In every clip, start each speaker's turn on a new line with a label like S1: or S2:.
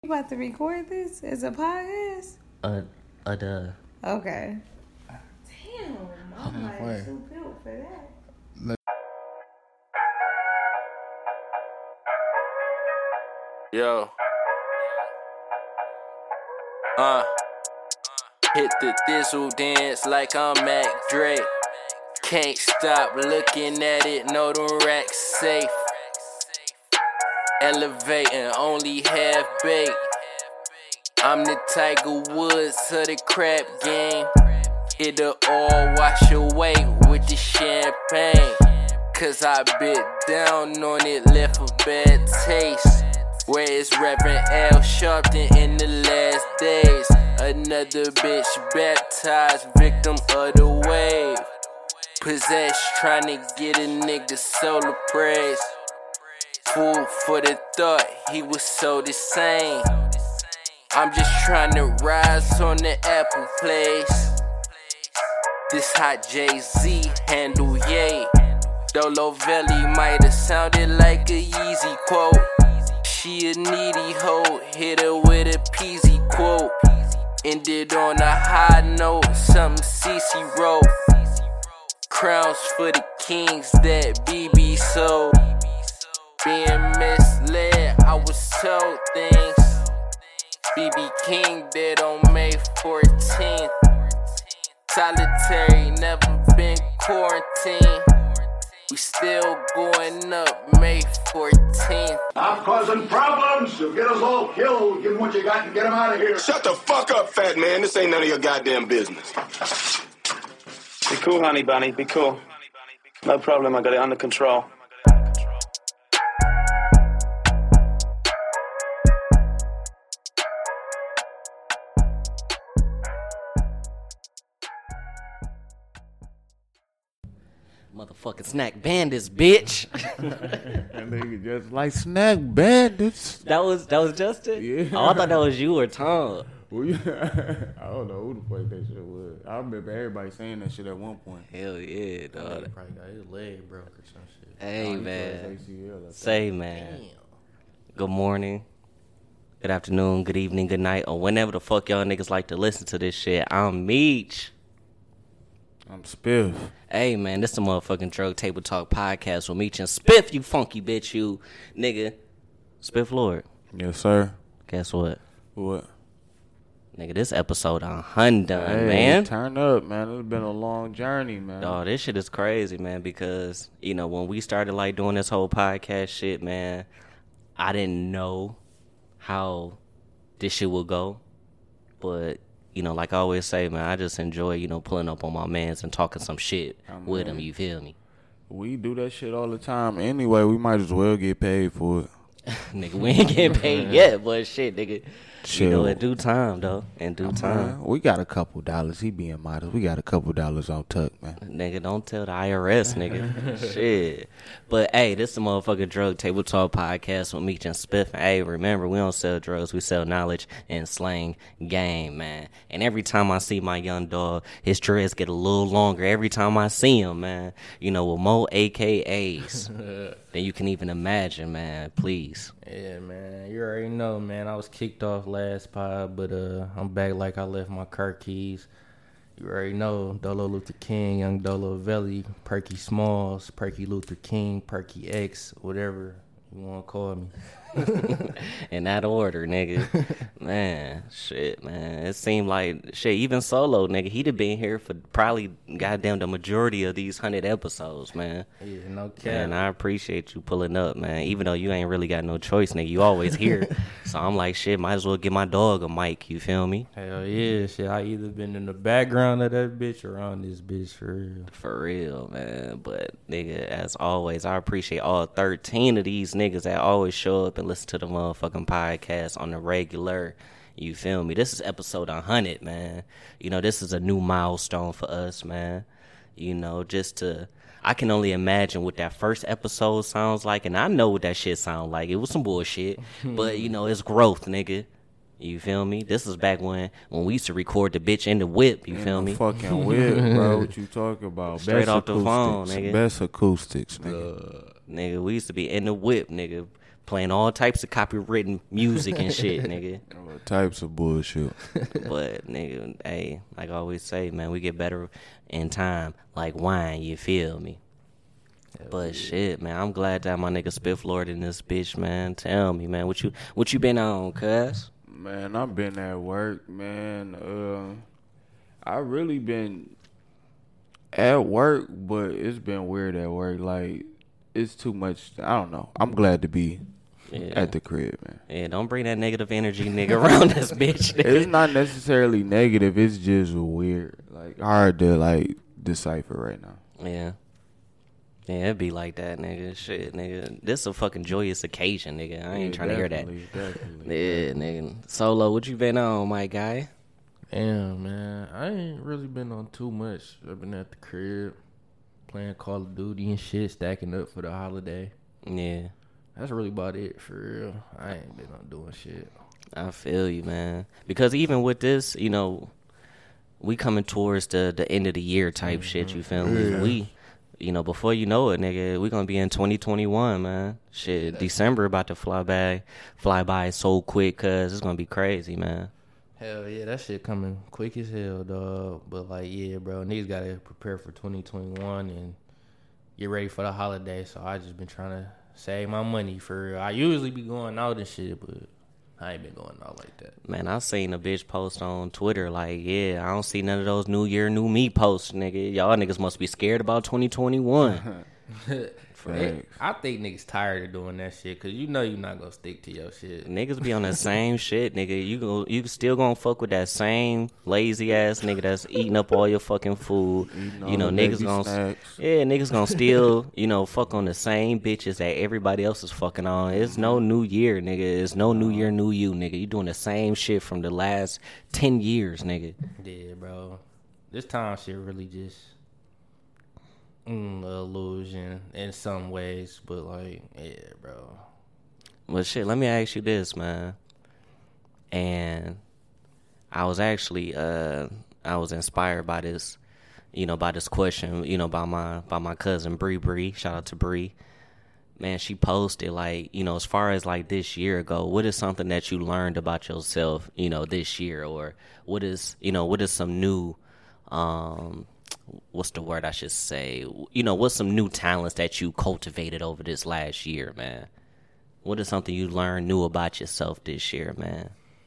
S1: You about to record this as a podcast?
S2: Duh.
S1: Okay. Damn, I'm like too built for that.
S3: Yo. Hit the thizzle dance like I'm Mac Drake. Can't stop looking at it, know them racks safe. Elevating, only half baked. I'm the Tiger Woods of the crap game. It'll all wash away with the champagne. Cause I bit down on it, left a bad taste. Where's Reverend Al Sharpton in the last days? Another bitch baptized, victim of the wave. Possessed, trying to get a nigga solar praise. Food for the thought, he was so the same. I'm just trying to rise on the Apple place. This hot Jay-Z handle, yay. Dolo Valley might have sounded like a Yeezy quote. She a needy hoe, hit her with a peasy quote. Ended on a high note, something CC wrote. Crowns for the kings that BB sold. Being misled, I was told things. BB King dead on May 14th. Solitary, never been quarantined. We still going up May 14th.
S4: Stop causing problems. You'll get us all killed. Give them what you got and get them out of here.
S5: Shut the fuck up, fat man. This ain't none of your goddamn business.
S6: Be cool, honey bunny. Be cool. No problem. I got it under control.
S2: Motherfucking snack bandits, bitch.
S7: That nigga just like snack bandits.
S2: That was Justin?
S7: Yeah.
S2: Oh, I thought that was you or Tom.
S7: Well, yeah, I don't know who the fuck that shit was. I remember everybody saying that shit at one point.
S2: Hell yeah, dog.
S3: He probably got his leg broke or some shit.
S2: Hey,
S7: He
S2: man.
S7: plays ACL, I
S2: Say, man. Good morning, good afternoon, good evening, good night, or whenever the fuck y'all niggas like to listen to this shit. I'm Meech.
S7: I'm Spiff.
S2: Hey, man, this the motherfucking Drug Table Talk podcast with Meech and Spiff, you funky bitch, you nigga. Spiff Lord.
S7: Yes, sir.
S2: Guess what?
S7: What?
S2: Nigga, this episode undone,
S7: Hey,
S2: man.
S7: turn up, man. It's been a long journey, man.
S2: Oh, this shit is crazy, man, because, you know, when we started, like, doing this whole podcast shit, man, I didn't know how this shit would go. But, you know, like I always say, man, I just enjoy, you know, pulling up on my mans and talking some shit with him, you feel me?
S7: We do that shit all the time anyway. We might as well get paid for it.
S2: Nigga, we ain't getting paid yet, but shit, nigga.
S7: Chill.
S2: You know, in due time, though. In due time.
S7: We got a couple dollars. He being modest. We got a couple dollars on tuck, man.
S2: Nigga, don't tell the IRS, nigga. Shit. But, hey, this is the motherfucking Drug Table Talk podcast with Meech and Spiff. And, hey, remember, we don't sell drugs. We sell knowledge and slang game, man. And every time I see my young dog, his dreads get a little longer. Every time I see him, man, you know, with more AKAs than you can even imagine, man. Please.
S3: Yeah, man. You already know, man. I was kicked off last pod, but I'm back like I left my car keys. You already know, Dolo Luther King, Young Dolo Valley, Perky Smalls, Perky Luther King, Perky X, whatever you want to call me.
S2: In that order, nigga. Man, shit, man. It seemed like, shit, even Solo, nigga, he'd have been here for probably goddamn the majority of these 100 episodes, man.
S3: Yeah, no cap.
S2: And I appreciate you pulling up, man. Even though you ain't really got no choice, nigga. You always here. So I'm like, shit, might as well give my dog a mic, you feel me?
S3: Hell yeah, shit. I either been in the background of that bitch or on this bitch for real.
S2: For real, man. But, nigga, as always, I appreciate all 13 of these niggas that always show up and listen to the motherfucking podcast on the regular. You feel me? This is episode 100, man. You know, this is a new milestone for us, man. You know, I can only imagine what that first episode sounds like, and I know what that shit sound like. It was some bullshit, but, you know, it's growth, nigga. You feel me? This is back when we used to record the bitch in the whip. You feel me?
S7: Fucking whip, bro. What you talking about?
S2: Straight
S7: Best
S2: off the phone,
S7: acoustics.
S2: nigga.
S7: Best acoustics, nigga.
S2: Nigga, we used to be in the whip, nigga, playing all types of copywritten music and shit, nigga.
S7: All types of bullshit.
S2: But nigga, hey, like I always say, man, we get better in time, like wine. You feel me? But shit, man, I'm glad that my nigga Spiff Lord in this bitch, man. Tell me, man, what you been on, cuz?
S7: Man, I've been at work, man. I really been at work, but it's been weird at work. Like, it's too much. I don't know. I'm glad to be at the crib, man.
S2: Yeah, don't bring that negative energy, nigga, around this bitch. Nigga.
S7: It's not necessarily negative. It's just weird. Like, hard to, like, decipher right now.
S2: Yeah. Yeah, it be like that, nigga. Shit, nigga. This a fucking joyous occasion, nigga. I ain't trying to hear that. Yeah, nigga. Solo, what you been on, my guy?
S8: Damn, man. I ain't really been on too much. I've been at the crib, playing Call of Duty and shit, stacking up for the holiday.
S2: Yeah.
S8: That's really about it, for real. I ain't been on doing shit.
S2: I feel you, man. Because even with this, you know, we coming towards the end of the year type shit, you feel me? We... You know, before you know it, nigga, we gonna be in 2021, man. Shit, December about to fly by so quick, cuz it's gonna be crazy, man.
S8: Hell yeah, that shit coming quick as hell, dog. But like, yeah, bro, niggas gotta prepare for 2021 and get ready for the holiday. So I just been trying to save my money for real. I usually be going out and shit, but I ain't been going out like that.
S2: Man, I seen a bitch post on Twitter like, yeah, I don't see none of those New Year, New Me posts, nigga. Y'all niggas must be scared about 2021.
S8: I think niggas tired of doing that shit because you know you're not gonna stick to your shit.
S2: Niggas be on the same shit, nigga. You still gonna fuck with that same lazy ass nigga that's eating up all your fucking food. You know, niggas gonna still, you know, fuck on the same bitches that everybody else is fucking on. It's no new year, nigga. It's no new year, new you, nigga. You doing the same shit from the last 10 years, nigga.
S8: Yeah, bro. This time shit really just illusion in some ways, but like, yeah, bro.
S2: Well, shit, let me ask you this, man. And I was actually, I was inspired by this, you know, by this question, you know, by my cousin Bree. Shout out to Bree. Man, she posted like, you know, as far as like this year ago, what is something that you learned about yourself, you know, this year, or what is some new, what's the word I should say? You know, what's some new talents that you cultivated over this last year, man? What is something you learned new about yourself this year, man?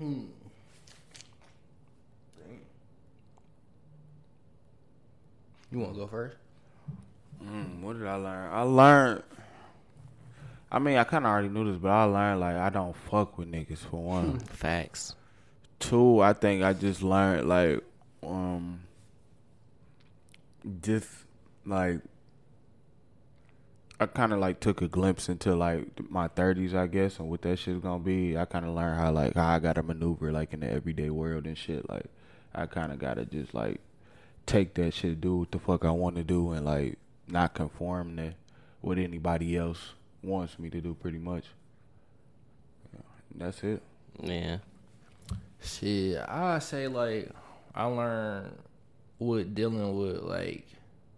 S8: You want to go first?
S7: What did I learn? I mean, I kind of already knew this, but I learned, like, I don't fuck with niggas, for one.
S2: Facts.
S7: Two, I think I just learned, like, just like I kind of like took a glimpse into like my 30s, I guess, and what that shit's gonna be. I kind of learned how I gotta maneuver like in the everyday world and shit. Like I kind of gotta just like take that shit, do what the fuck I want to do, and like not conform to what anybody else wants me to do. Pretty much. Yeah, that's it.
S2: Yeah.
S8: Shit, I say like I learned with dealing with like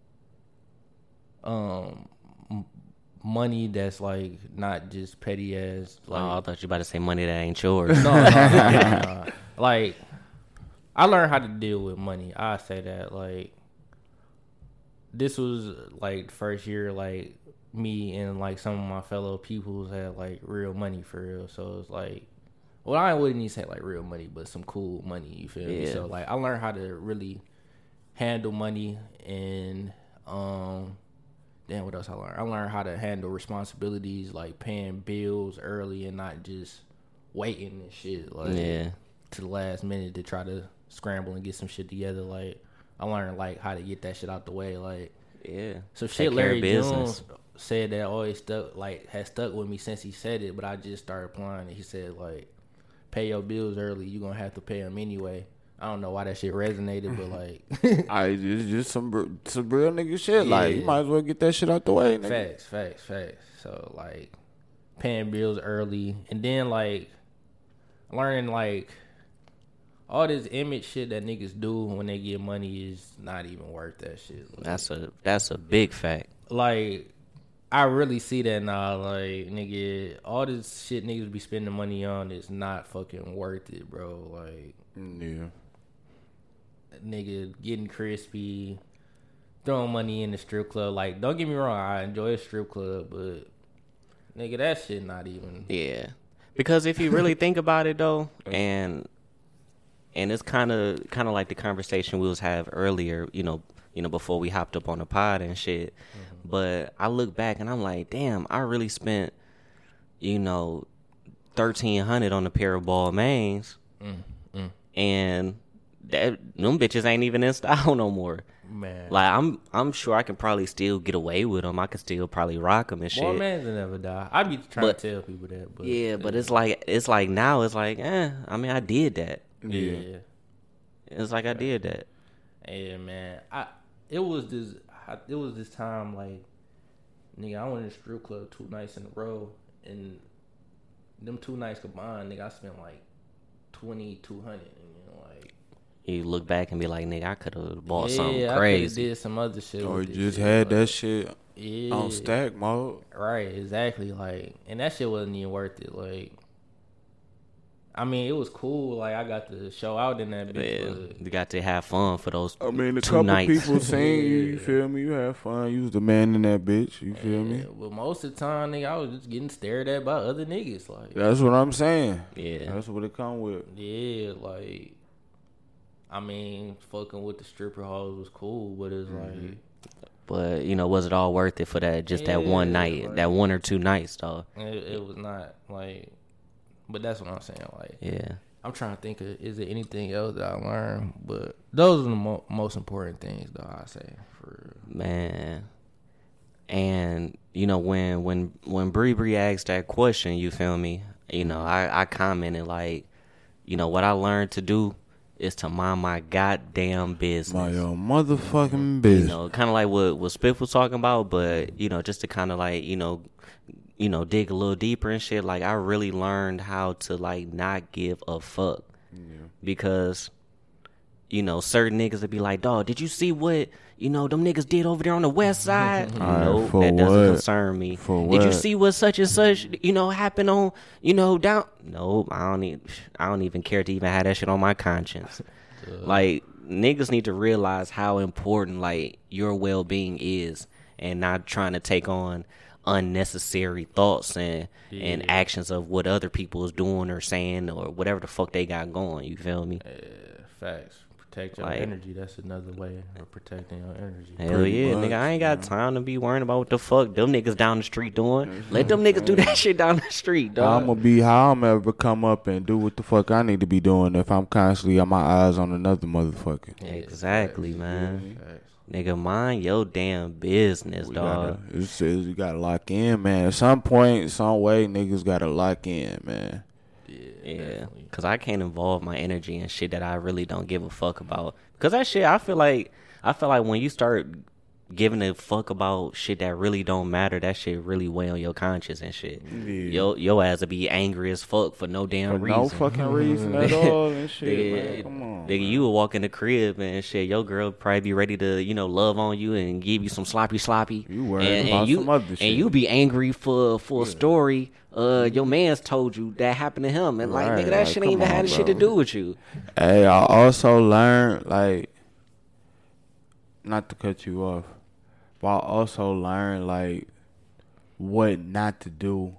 S8: money that's like not just petty as like,
S2: I thought you about to say money that ain't yours.
S8: No. Like I learned how to deal with money. I say that like this was like the first year like me and like some of my fellow peoples had like real money for real. So it's like, well, I wouldn't even say like real money, but some cool money. You feel me? So like I learned how to really handle money and damn, what else I learned? I learned how to handle responsibilities like paying bills early and not just waiting and shit like to the last minute to try to scramble and get some shit together. Like I learned like how to get that shit out the way. Like so shit Larry Jones said that always has stuck with me since he said it, but I just started applying it. He said like pay your bills early, you're gonna have to pay them anyway. I don't know why that shit resonated, but like,
S7: it's just some real nigga shit. Yeah. Like, you might as well get that shit out the way. Nigga.
S8: Facts. So like, paying bills early, and then like, learning like, all this image shit that niggas do when they get money is not even worth that shit. Like,
S2: that's a big fact.
S8: Like, I really see that now. Like, nigga, all this shit niggas be spending money on is not fucking worth it, bro. Like,
S7: yeah,
S8: nigga, getting crispy, throwing money in the strip club. Like, don't get me wrong, I enjoy a strip club, but nigga, that shit not even.
S2: Yeah, because if you really think about it though, and it's kind of like the conversation we was have earlier, you know, before we hopped up on the pod and shit. Mm-hmm. But I look back and I'm like, damn, I really spent, $1,300 on a pair of Balmains, and them bitches ain't even in style no more.
S8: Man,
S2: like I'm sure I can probably still get away with them. I can still probably rock them and shit.
S8: Balmains will never die. I be trying to tell people that, but
S2: yeah, but it's like now it's like, I mean, I did that.
S8: Yeah.
S2: It's like I did that.
S8: Yeah, man. It was this time, like, nigga, I went to the strip club 2 nights in a row, and them 2 nights combined, nigga, I spent like $2,200. Like,
S2: you look back and be like, nigga, I could have bought something crazy.
S8: I did some other shit.
S7: Or just had that shit
S8: Yeah.
S7: on stack mode.
S8: Right, exactly. Like, and that shit wasn't even worth it. Like, I mean, it was cool. Like, I got to show out in that bitch.
S2: Yeah, you got to have fun for those.
S7: I mean, a
S2: 2
S7: couple
S2: nights.
S7: people seen you. You feel me? You had fun. You was the man in that bitch. You feel me?
S8: But most of the time, nigga, I was just getting stared at by other niggas. Like,
S7: That's what I'm saying.
S2: Yeah,
S7: That's what it come with.
S8: yeah, like, I mean, fucking with the stripper hoes was cool, but it's like,
S2: but was it all worth it for that? Just that one night,
S8: like,
S2: that 1 or 2 nights, though.
S8: it was not like. But that's what I'm saying. Like,
S2: Yeah.
S8: I'm trying to think of, is there anything else that I learned? But those are the most important things, though, I say. For
S2: Man. And, when Bree asked that question, you feel me? I commented, like, what I learned to do is to mind my goddamn business.
S7: My own motherfucking business.
S2: Kind of like what Spiff was talking about, but, just to kind of like, dig a little deeper and shit. Like, I really learned how to, like, not give a fuck. Yeah. Because, certain niggas would be like, dawg, did you see what, them niggas did over there on the west side? Nope, that doesn't concern me. Did you see what such and such, happened on, down? Nope, I don't even care to even have that shit on my conscience. Like, niggas need to realize how important, like, your well-being is, and not trying to take on unnecessary thoughts and actions of what other people is doing or saying or whatever the fuck they got going. You feel me?
S8: facts. Protect your energy. That's another way of protecting your energy.
S2: Hell yeah, nigga. I ain't got time to be worrying about what the fuck them niggas down the street doing. Let them niggas do that shit down the street, dog.
S7: I'm gonna be how I'm ever come up and do what the fuck I need to be doing if I'm constantly on my eyes on another motherfucker.
S2: Exactly, man. Nigga, mind your damn business, dog.
S7: It says you gotta lock in, man. At some point, some way, niggas gotta lock in, man.
S2: Yeah, because I can't involve my energy in shit that I really don't give a fuck about. Because that shit, I feel like when you start giving a fuck about shit that really don't matter, that shit really weigh on your conscience and shit. Yeah. Your ass will be angry as fuck for no damn reason.
S7: No fucking reason at all and shit, man. Come on.
S2: Nigga, you will walk in the crib and shit, your girl probably be ready to, love on you and give you some sloppy.
S7: You worried about some other shit.
S2: And you be angry for a story your man's told you that happened to him. And like, nigga, that shit ain't even had shit to do with you.
S7: Hey, I also learned, like, not to cut you off, but I also learned, like, what not to do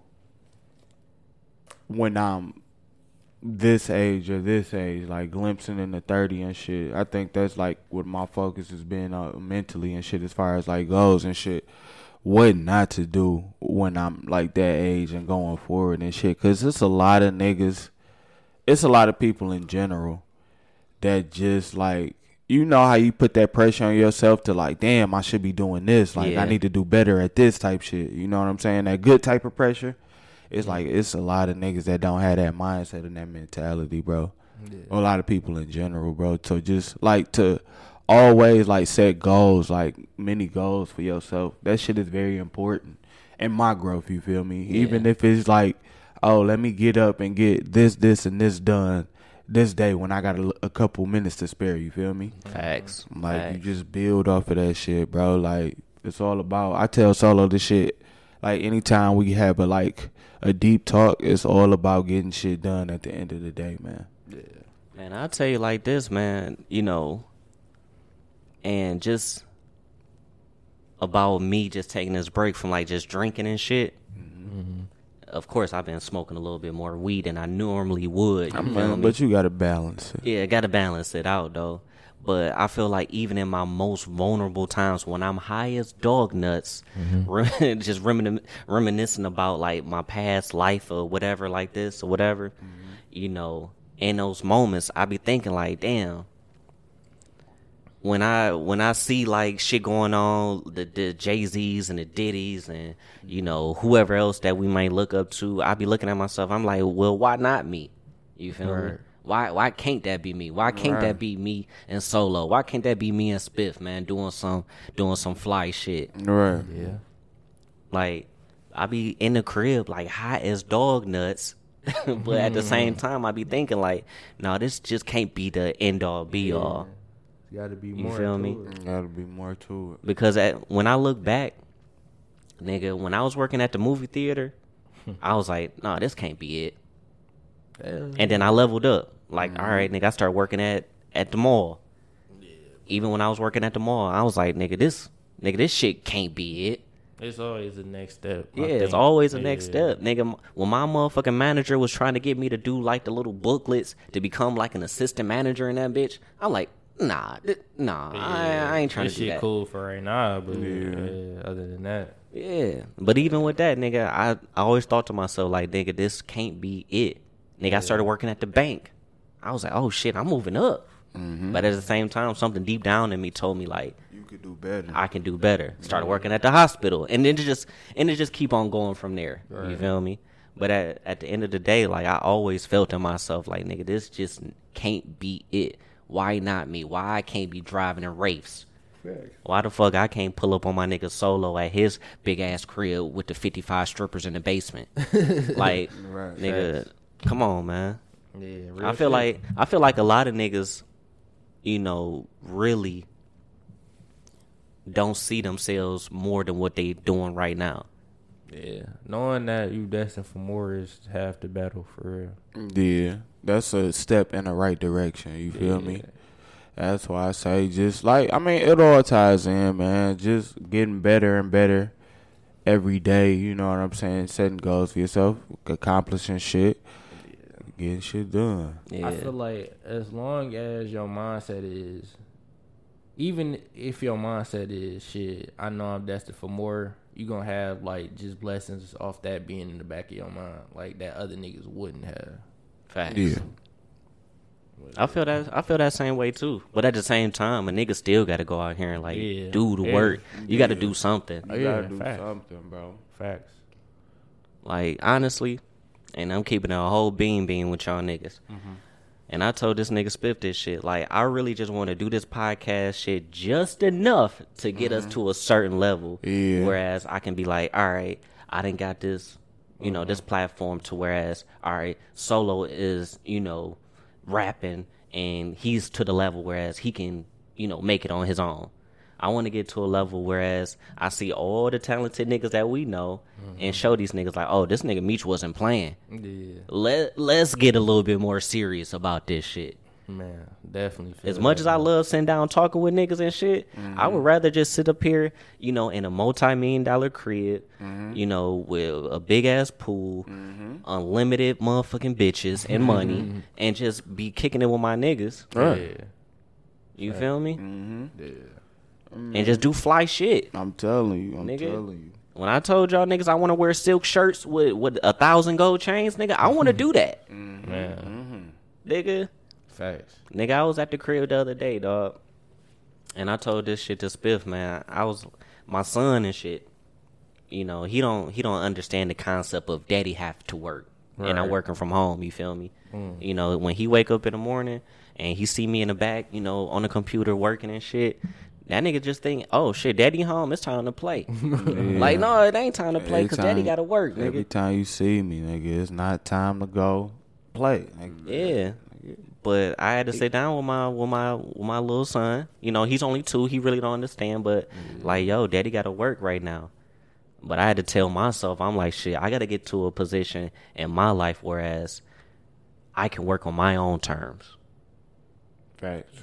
S7: when I'm this age or this age, like glimpsing into 30 and shit. I think that's, like, what my focus has been mentally and shit as far as, like, goals and shit. What not to do when I'm, like, that age and going forward and shit. Because it's a lot of niggas, it's a lot of people in general that just, like, you know how you put that pressure on yourself to, like, damn, I should be doing this. Like, I need to do better at this type shit. You know what I'm saying? That good type of pressure. It's like, it's a lot of niggas that don't have that mindset and that mentality, bro. Yeah. A lot of people in general, bro. So just, like, to always, like, set goals, like, many goals for yourself. That shit is very important in my growth, you feel me? Yeah. Even if it's like, oh, let me get up and get this, and this done this day when I got a couple minutes to spare, you feel me?
S2: Facts.
S7: Like, you just build off of that shit, bro. Like, it's all about, I tell Solo this shit like anytime we have a deep talk, it's all about getting shit done at the end of the day, man.
S8: Yeah.
S2: Man, I'll tell you like this, man, you know, and just about me just taking this break from like just drinking and shit. Mm-hmm. Of course, I've been smoking a little bit more weed than I normally would.
S7: But you gotta balance it.
S2: Yeah, gotta balance it out though. But I feel like even in my most vulnerable times when I'm high as dog nuts, just reminiscing about like my past life or whatever like this or whatever, you know, in those moments, I be thinking like, damn, when I see like shit going on, the Jay-Z's and the Diddy's and, you know, whoever else that we might look up to, I be looking at myself, I'm like, well, why not me? You feel me? Why can't that be me? Why can't that be me and Solo? Why can't that be me and Spiff, man, doing some fly shit?
S7: Right.
S8: Yeah.
S2: Like, I be in the crib like high as dog nuts, but at the same time I be thinking like, no, this just can't be the end all be all.
S8: Gotta be
S2: You
S8: more.
S2: feel me?
S7: Gotta be more to it.
S2: Because when I look back, nigga, when I was working at the movie theater, I was like, no, this can't be it. And then I leveled up. Like, all right, nigga, I started working at the mall. Yeah. Even when I was working at the mall, I was like, nigga, this shit can't be it.
S8: It's always the next step.
S2: Yeah, it's always the next step. Nigga, when my motherfucking manager was trying to get me to do like the little booklets to become like an assistant manager in that bitch, I'm like, nah, I ain't trying
S8: this
S2: to do
S8: shit
S2: that.
S8: cool for right now, but other than that.
S2: Yeah, but even with that, nigga, I always thought to myself, like, nigga, this can't be it. Nigga, I started working at the bank. I was like, oh, shit, I'm moving up. But at the same time, something deep down in me told me, like,
S7: You could do better.
S2: I can do better. Started working at the hospital. And then it just keep on going from there. Right. You feel me? But at the end of the day, like, I always felt in myself, like, nigga, this just can't be it. Why not me? Why I can't be driving in Wraiths? Why the fuck I can't pull up on my nigga Solo at his big ass crib with the 55 strippers in the basement? Like, nigga, come on, man.
S8: Yeah,
S2: I feel like a lot of niggas, you know, really don't see themselves more than what they doing right now.
S8: Yeah, knowing that you destined for more is half the battle, for real.
S7: Yeah, that's a step in the right direction. You feel me? That's why I say just like, I mean, it all ties in, man. Just getting better and better every day. You know what I'm saying? Setting goals for yourself, accomplishing shit, getting shit done.
S2: Yeah.
S8: I feel like as long as your mindset is, even if your mindset is shit, I know I'm destined for more, you gonna have like just blessings off that being in the back of your mind, like that other niggas wouldn't have.
S2: Facts.
S7: Yeah.
S2: I feel that same way too. But at the same time, a nigga still got to go out here and like do the work. You got to do something.
S7: You gotta do something, bro.
S8: Facts.
S2: Like, honestly, and I'm keeping it a whole bean with y'all niggas. And I told this nigga Spiff this shit. Like, I really just want to do this podcast shit just enough to get us to a certain level.
S7: Yeah.
S2: Whereas I can be like, all right, I done got this, you know, this platform to whereas, all right, Solo is, you know, rapping and he's to the level whereas he can, you know, make it on his own. I want to get to a level whereas I see all the talented niggas that we know and show these niggas like, oh, this nigga Meech wasn't playing.
S8: Yeah.
S2: Let's get a little bit more serious about this shit.
S8: Man, definitely.
S2: As much as I love sitting down talking with niggas and shit, I would rather just sit up here, you know, in a multi-million-dollar crib, you know, with a big-ass pool, unlimited motherfucking bitches and money, and just be kicking it with my niggas.
S8: Right. Yeah.
S2: You feel me?
S8: Yeah.
S2: And just do fly shit.
S7: I'm telling you.
S2: Nigga. When I told y'all niggas I want to wear silk shirts with 1,000 gold chains, nigga, I want to do that.
S8: Man.
S2: Nigga.
S8: Facts.
S2: Nigga, I was at the crib the other day, dog. And I told this shit to Spiff, man. My son and shit, you know, he don't understand the concept of daddy have to work. Right. And I'm working from home, you feel me? You know, when he wake up in the morning and he see me in the back, you know, on the computer working and shit, that nigga just think, oh shit, daddy home, it's time to play. Like, no, it ain't time to play because daddy gotta work, nigga.
S7: Every time you see me, nigga, it's not time to go play. Nigga.
S2: Yeah. But I had to sit down with my little son. You know, he's only 2. He really don't understand. But like, yo, daddy got to work right now. But I had to tell myself, I'm like, shit, I got to get to a position in my life whereas I can work on my own terms.
S7: Facts.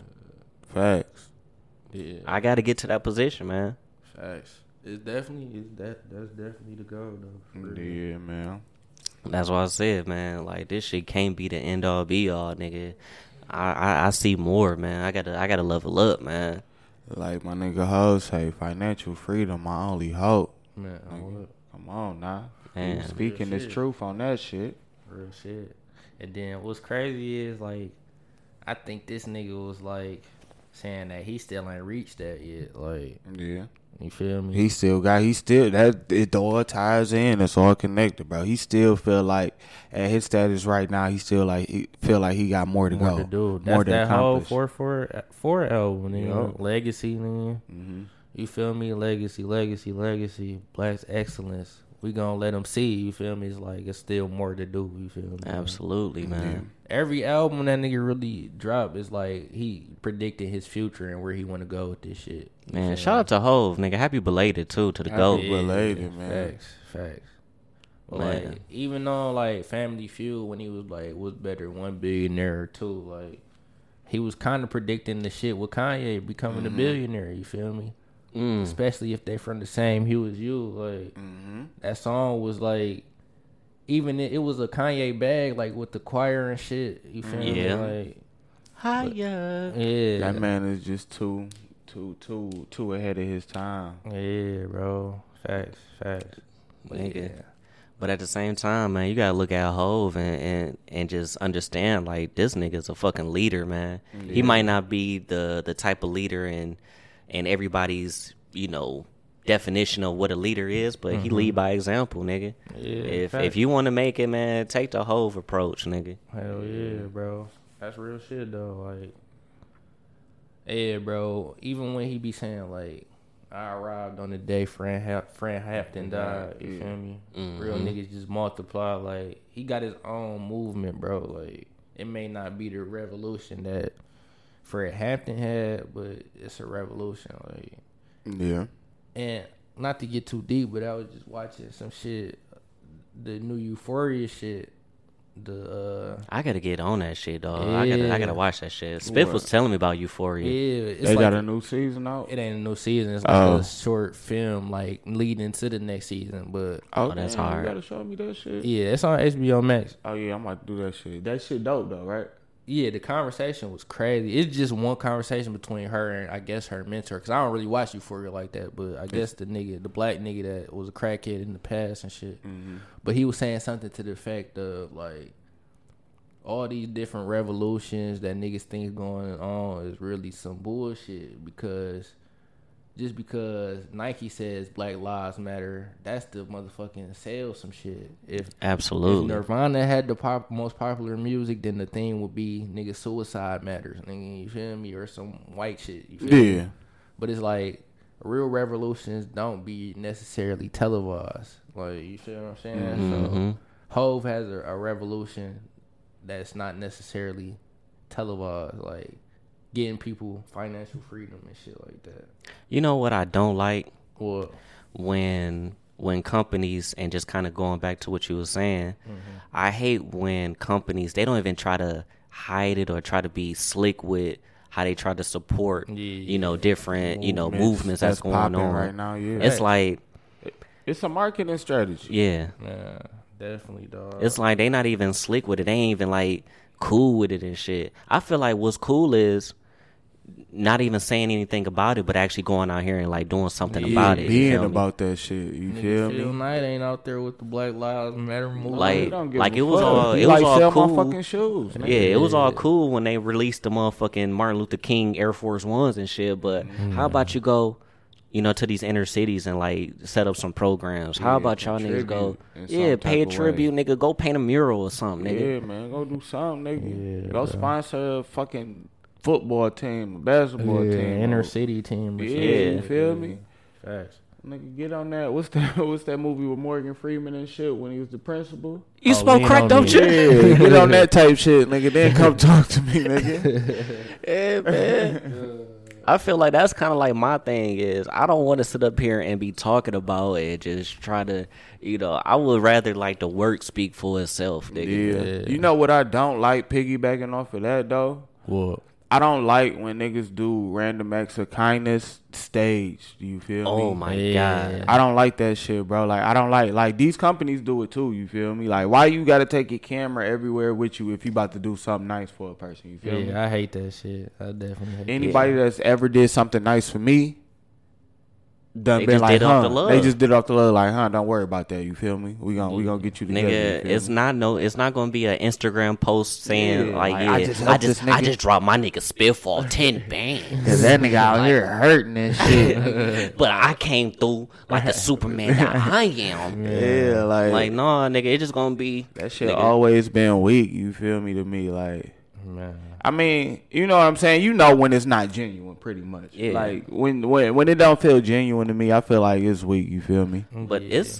S8: Yeah.
S2: I got to get to that position, man.
S8: Facts. That's definitely the goal though. For real.
S7: Yeah, man.
S2: That's why I said, man, like, this shit can't be the end all be all, nigga. I see more, man. I gotta level up, man.
S7: Like my nigga Ho say, financial freedom my only hope.
S8: Man,
S7: Nigga, come on now.
S2: Man.
S7: You speaking
S8: Real
S7: this
S8: shit.
S7: truth on that shit.
S8: real shit. And then what's crazy is like, I think this nigga was like saying that he still ain't reached that yet. Like,
S7: Yeah.
S8: you feel me?
S7: He still that it all ties in. It's all connected, bro. He still feel like at his status right now, he feel like he got more to
S8: more
S7: go.
S8: to do.
S7: More
S8: That's
S7: to
S8: that whole
S7: accomplish.
S8: 4 album, nigga.
S7: Yup.
S8: Legacy, nigga.
S7: Mm-hmm.
S8: You feel me? Legacy. Black's excellence. We gonna let them see. You feel me? It's like it's still more to do. You feel me?
S2: Absolutely, man.
S8: Every album that nigga really dropped is like he predicted his future and where he want to go with this shit. You
S2: Man,
S8: feel
S2: shout
S8: me?
S2: out to Hove, nigga. Happy belated too to the
S7: Happy
S2: GOAT.
S7: belated, man.
S8: Facts. But
S2: Man.
S8: like, even though like Family Feud, when he was like was better 1 billionaire or 2, like he was kind of predicting the shit with Kanye becoming a billionaire. You feel me? Especially if they from the same hue as you. Like that song was like, even it was a Kanye bag, like with the choir and shit. You feel me?
S2: Yeah.
S8: Like,
S2: Hiya.
S8: yeah,
S7: That man is just too ahead of his time.
S8: yeah, bro. Facts. But
S2: Nigga.
S8: yeah.
S2: But at the same time, man, you gotta look at Hove and just understand, like, this nigga's a fucking leader, man. He might not be the type of leader in everybody's, definition of what a leader is, but he lead by example, nigga.
S8: Yeah,
S2: If you want to make it, man, take the Hove approach, nigga.
S8: Hell yeah, bro. That's real shit though. Like, yeah, bro. Even when he be saying like, I arrived on the day Fran Hampton died. You feel me? Real niggas just multiply. Like, he got his own movement, bro. Like, it may not be the revolution that Fred Hampton had, but it's a revolution. Like,
S7: Yeah.
S8: and not to get too deep, but I was just watching some shit, the new Euphoria shit.
S2: I gotta get on that shit, dog. I
S8: Yeah.
S2: gotta watch that shit. Spiff was telling me about Euphoria.
S8: Yeah, it's
S7: They
S8: like
S7: got a new season out.
S8: it ain't a new season. It's like a short film, like leading to the next season. But
S7: Oh,
S2: that's
S7: damn,
S2: hard.
S7: You gotta show me that shit.
S8: yeah, it's on HBO Max.
S7: Oh yeah, I'm about to do that shit. That shit dope though, right?
S8: Yeah, the conversation was crazy. It's just one conversation between her and I guess her mentor. Cause I don't really watch Euphoria like that, but I guess the black nigga that was a crackhead in the past and shit. But he was saying something to the effect of like, all these different revolutions that niggas think going on is really some bullshit, because just because Nike says Black Lives Matter, that's the motherfucking sell some shit. If
S2: Absolutely.
S8: Nirvana had the most popular music, then the thing would be nigga suicide matters, nigga, you feel me, or some white shit. You feel me?
S7: Yeah.
S8: But it's like real revolutions don't be necessarily televised. Like, you feel what I'm saying? So Hove has a revolution that's not necessarily televised, like getting people financial freedom and shit like that.
S2: You know what I don't like?
S8: Well,
S2: When companies, and just kind of going back to what you were saying, I hate when companies, they don't even try to hide it or try to be slick with how they try to support, different, movements that's going
S7: popping
S2: on
S7: right now. Yeah,
S2: It's like,
S7: it's a marketing strategy.
S2: yeah,
S8: yeah, definitely, dog.
S2: it's like they not even slick with it. They ain't even like cool with it and shit. I feel like what's cool is not even saying anything about it, but actually going out here and like doing something about it. You
S7: Being
S2: feel me?
S7: about that shit. You
S8: Nigga,
S7: feel
S8: Phil
S7: me?
S8: Knight ain't out there with the Black Lives Matter movement.
S2: Like-
S7: He don't give
S2: like
S7: a
S2: it was
S7: fuck.
S2: all-
S7: He
S2: it was
S7: like
S2: all
S7: sell
S2: cool.
S7: my fucking shoes. nigga.
S2: Yeah, it was all cool when they released the motherfucking Martin Luther King Air Force Ones and shit, but how about you go, to these inner cities and like set up some programs? How about y'all niggas go,
S7: contribute in some
S2: pay a
S7: type of
S2: tribute,
S7: way.
S2: nigga, go paint a mural or something, nigga.
S7: Yeah, man, go do something, nigga. Go sponsor a fucking football team, a basketball team,
S8: inner
S7: or-
S8: city team. or
S7: Yeah,
S8: something.
S7: you feel me?
S8: Facts.
S7: Nigga, get on that. What's that movie with Morgan Freeman and shit when he was the principal?
S2: You smoke
S8: lean
S2: crack,
S8: on
S2: don't
S8: me.
S2: you?
S7: Yeah, get on that type shit, nigga. Then come talk to me, nigga. Yeah, man.
S2: I feel like that's kind of like my thing is I don't want to sit up here and be talking about it, just try to, I would rather like the work speak for itself, nigga.
S7: Yeah. You know what I don't like piggybacking off of that, though?
S8: What?
S7: I don't like when niggas do random acts of kindness staged. Do you feel me?
S2: Oh my God.
S7: I don't like that shit, bro. Like, I don't like these companies do it too. You feel me? Like, why you gotta take your camera everywhere with you if you about to do something nice for a person? You feel me?
S8: Yeah, I hate that shit. I definitely hate
S7: Anybody that's ever did something nice for me,
S2: They just did off the love.
S7: They just did off the love. Like, don't worry about that. You feel me? We gonna get you together.
S2: Nigga, it's not gonna be an Instagram post saying
S7: I
S2: just dropped my nigga Spitfall 10 bands.
S7: Cause that nigga out here hurting and shit.
S2: But I came through like the Superman that I am.
S7: Yeah,
S2: like nah, nigga, it's just gonna be
S7: that shit.
S2: Nigga.
S7: Always been weak. You feel me? To me, like.
S8: Man.
S7: I mean, you know what I'm saying? You know when it's not genuine, pretty much.
S2: Yeah.
S7: Like, when it don't feel genuine to me, I feel like it's weak, you feel me?
S2: But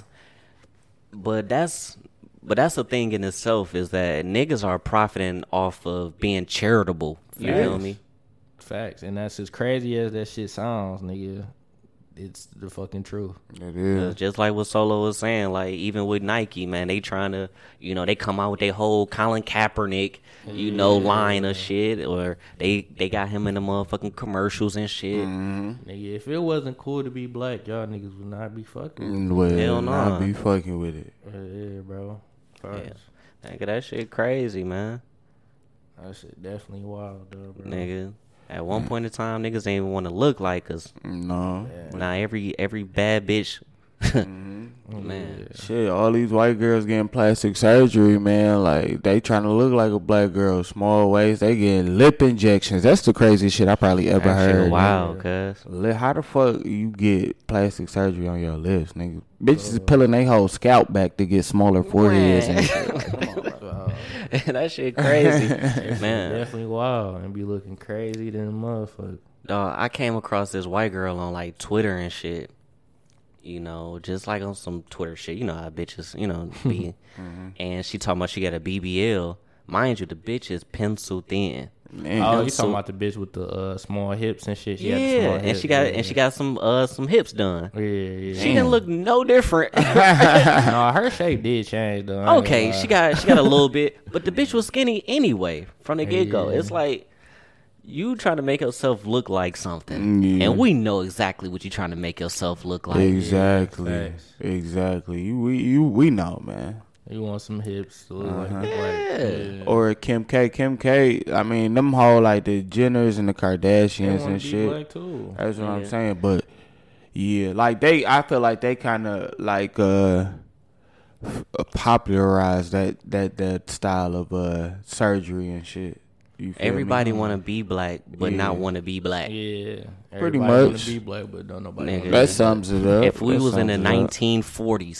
S2: that's the thing in itself is that niggas are profiting off of being charitable. You feel me?
S8: Facts. And that's as crazy as that shit sounds, nigga. It's the fucking truth.
S7: It is.
S2: Just like what Solo was saying, like even with Nike, man, they trying to, they come out with their whole Colin Kaepernick, line of shit, or they got him in the motherfucking commercials and shit.
S7: Mm-hmm.
S8: Nigga, if it wasn't cool to be black, y'all niggas would not be fucking.
S7: Well,
S2: hell nah.
S7: not be fucking with it.
S8: Yeah, bro.
S2: Yeah. Nigga, that shit crazy, man.
S8: That shit definitely wild, though, bro.
S2: Nigga. At one point in time, niggas didn't even want to look like us.
S7: No.
S2: Now every bad bitch, man.
S7: Shit, all these white girls getting plastic surgery, man. Like, they trying to look like a black girl. Small waist, they getting lip injections. That's the craziest shit I probably ever heard.
S2: Wow, cuz.
S7: How the fuck you get plastic surgery on your lips, nigga? Bitches is pulling their whole scalp back to get smaller foreheads and shit. Like, come on,
S2: that shit crazy, man.
S8: Definitely wild and be looking crazy than a motherfucker.
S2: I came across this white girl on like Twitter and shit. Just like on some Twitter shit. You know how bitches, be. And she talking about she got a BBL. Mind you, the bitch is pencil thin.
S8: Man, you talking about the bitch with the small hips and shit? She
S2: yeah,
S8: had the small
S2: and
S8: hips,
S2: she got some hips done.
S8: Yeah.
S2: She didn't look no different.
S8: No, her shape did change though.
S2: Okay, she got a little bit, but the bitch was skinny anyway from the get go. It's like you trying to make yourself look like something, and we know exactly what you trying to make yourself look like.
S7: Exactly. We know, man.
S8: You want some hips to look like yeah.
S7: Or Kim K. I mean, them whole like the Jenners and the Kardashians and shit.
S8: Black too.
S7: That's what I'm saying. But yeah, like I feel like they kind of like popularized that style of surgery and shit.
S2: Everybody want to be black, but not want to be black.
S8: Yeah,
S7: pretty much.
S8: Want to be black, but don't nobody.
S2: Nigga,
S7: that sums it up.
S2: If we was in the 1940s,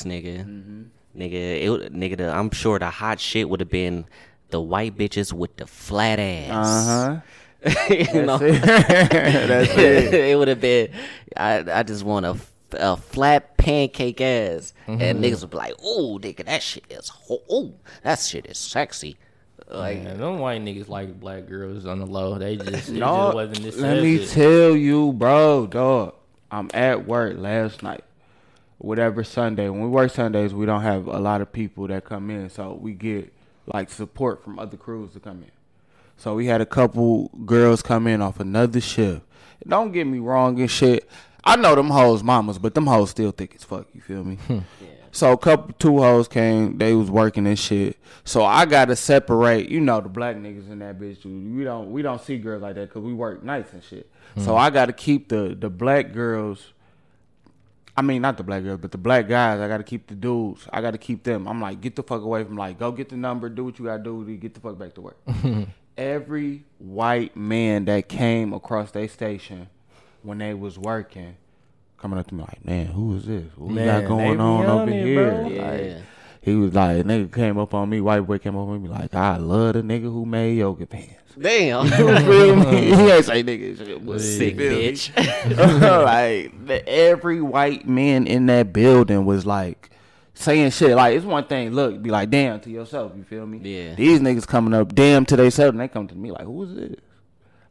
S2: nigga, I'm sure the hot shit would have been the white bitches with the flat ass.
S7: That's it.
S2: It would have been. I just want a flat pancake ass, and niggas would be like, "Oh, nigga, that shit is sexy." Like,
S8: man, them white niggas like black girls on the low. They just wasn't this.
S7: Let me tell you, bro, dog. I'm at work last night. Whatever Sunday. When we work Sundays, we don't have a lot of people that come in, so we get like support from other crews to come in. So we had a couple girls come in off another shift. Don't get me wrong and shit. I know them hoes mamas, but them hoes still thick as fuck. You feel me? Yeah. So two hoes came. They was working and shit. So I gotta separate. The black niggas in that bitch. We don't see girls like that because we work nights and shit. So I gotta keep the black girls. I mean, not the black girls, but the black guys. I got to keep the dudes. I got to keep them. I'm like, get the fuck away from, like, go get the number, do what you got to do, get the fuck back to work. Every white man that came across their station when they was working, coming up to me like, man, who is this? What we got going on over here? Like, he was like, nigga came up on me, white boy came up on me like, I love the nigga who made yoga pants.
S2: Damn.
S7: You feel me? He ain't say nigga shit was
S2: sick bitch.
S7: Like, every white man in that building was like saying shit. Like, it's one thing, look, be like, damn to yourself, you feel me?
S2: Yeah.
S7: These niggas coming up, damn to themselves, and they come to me like, who is this?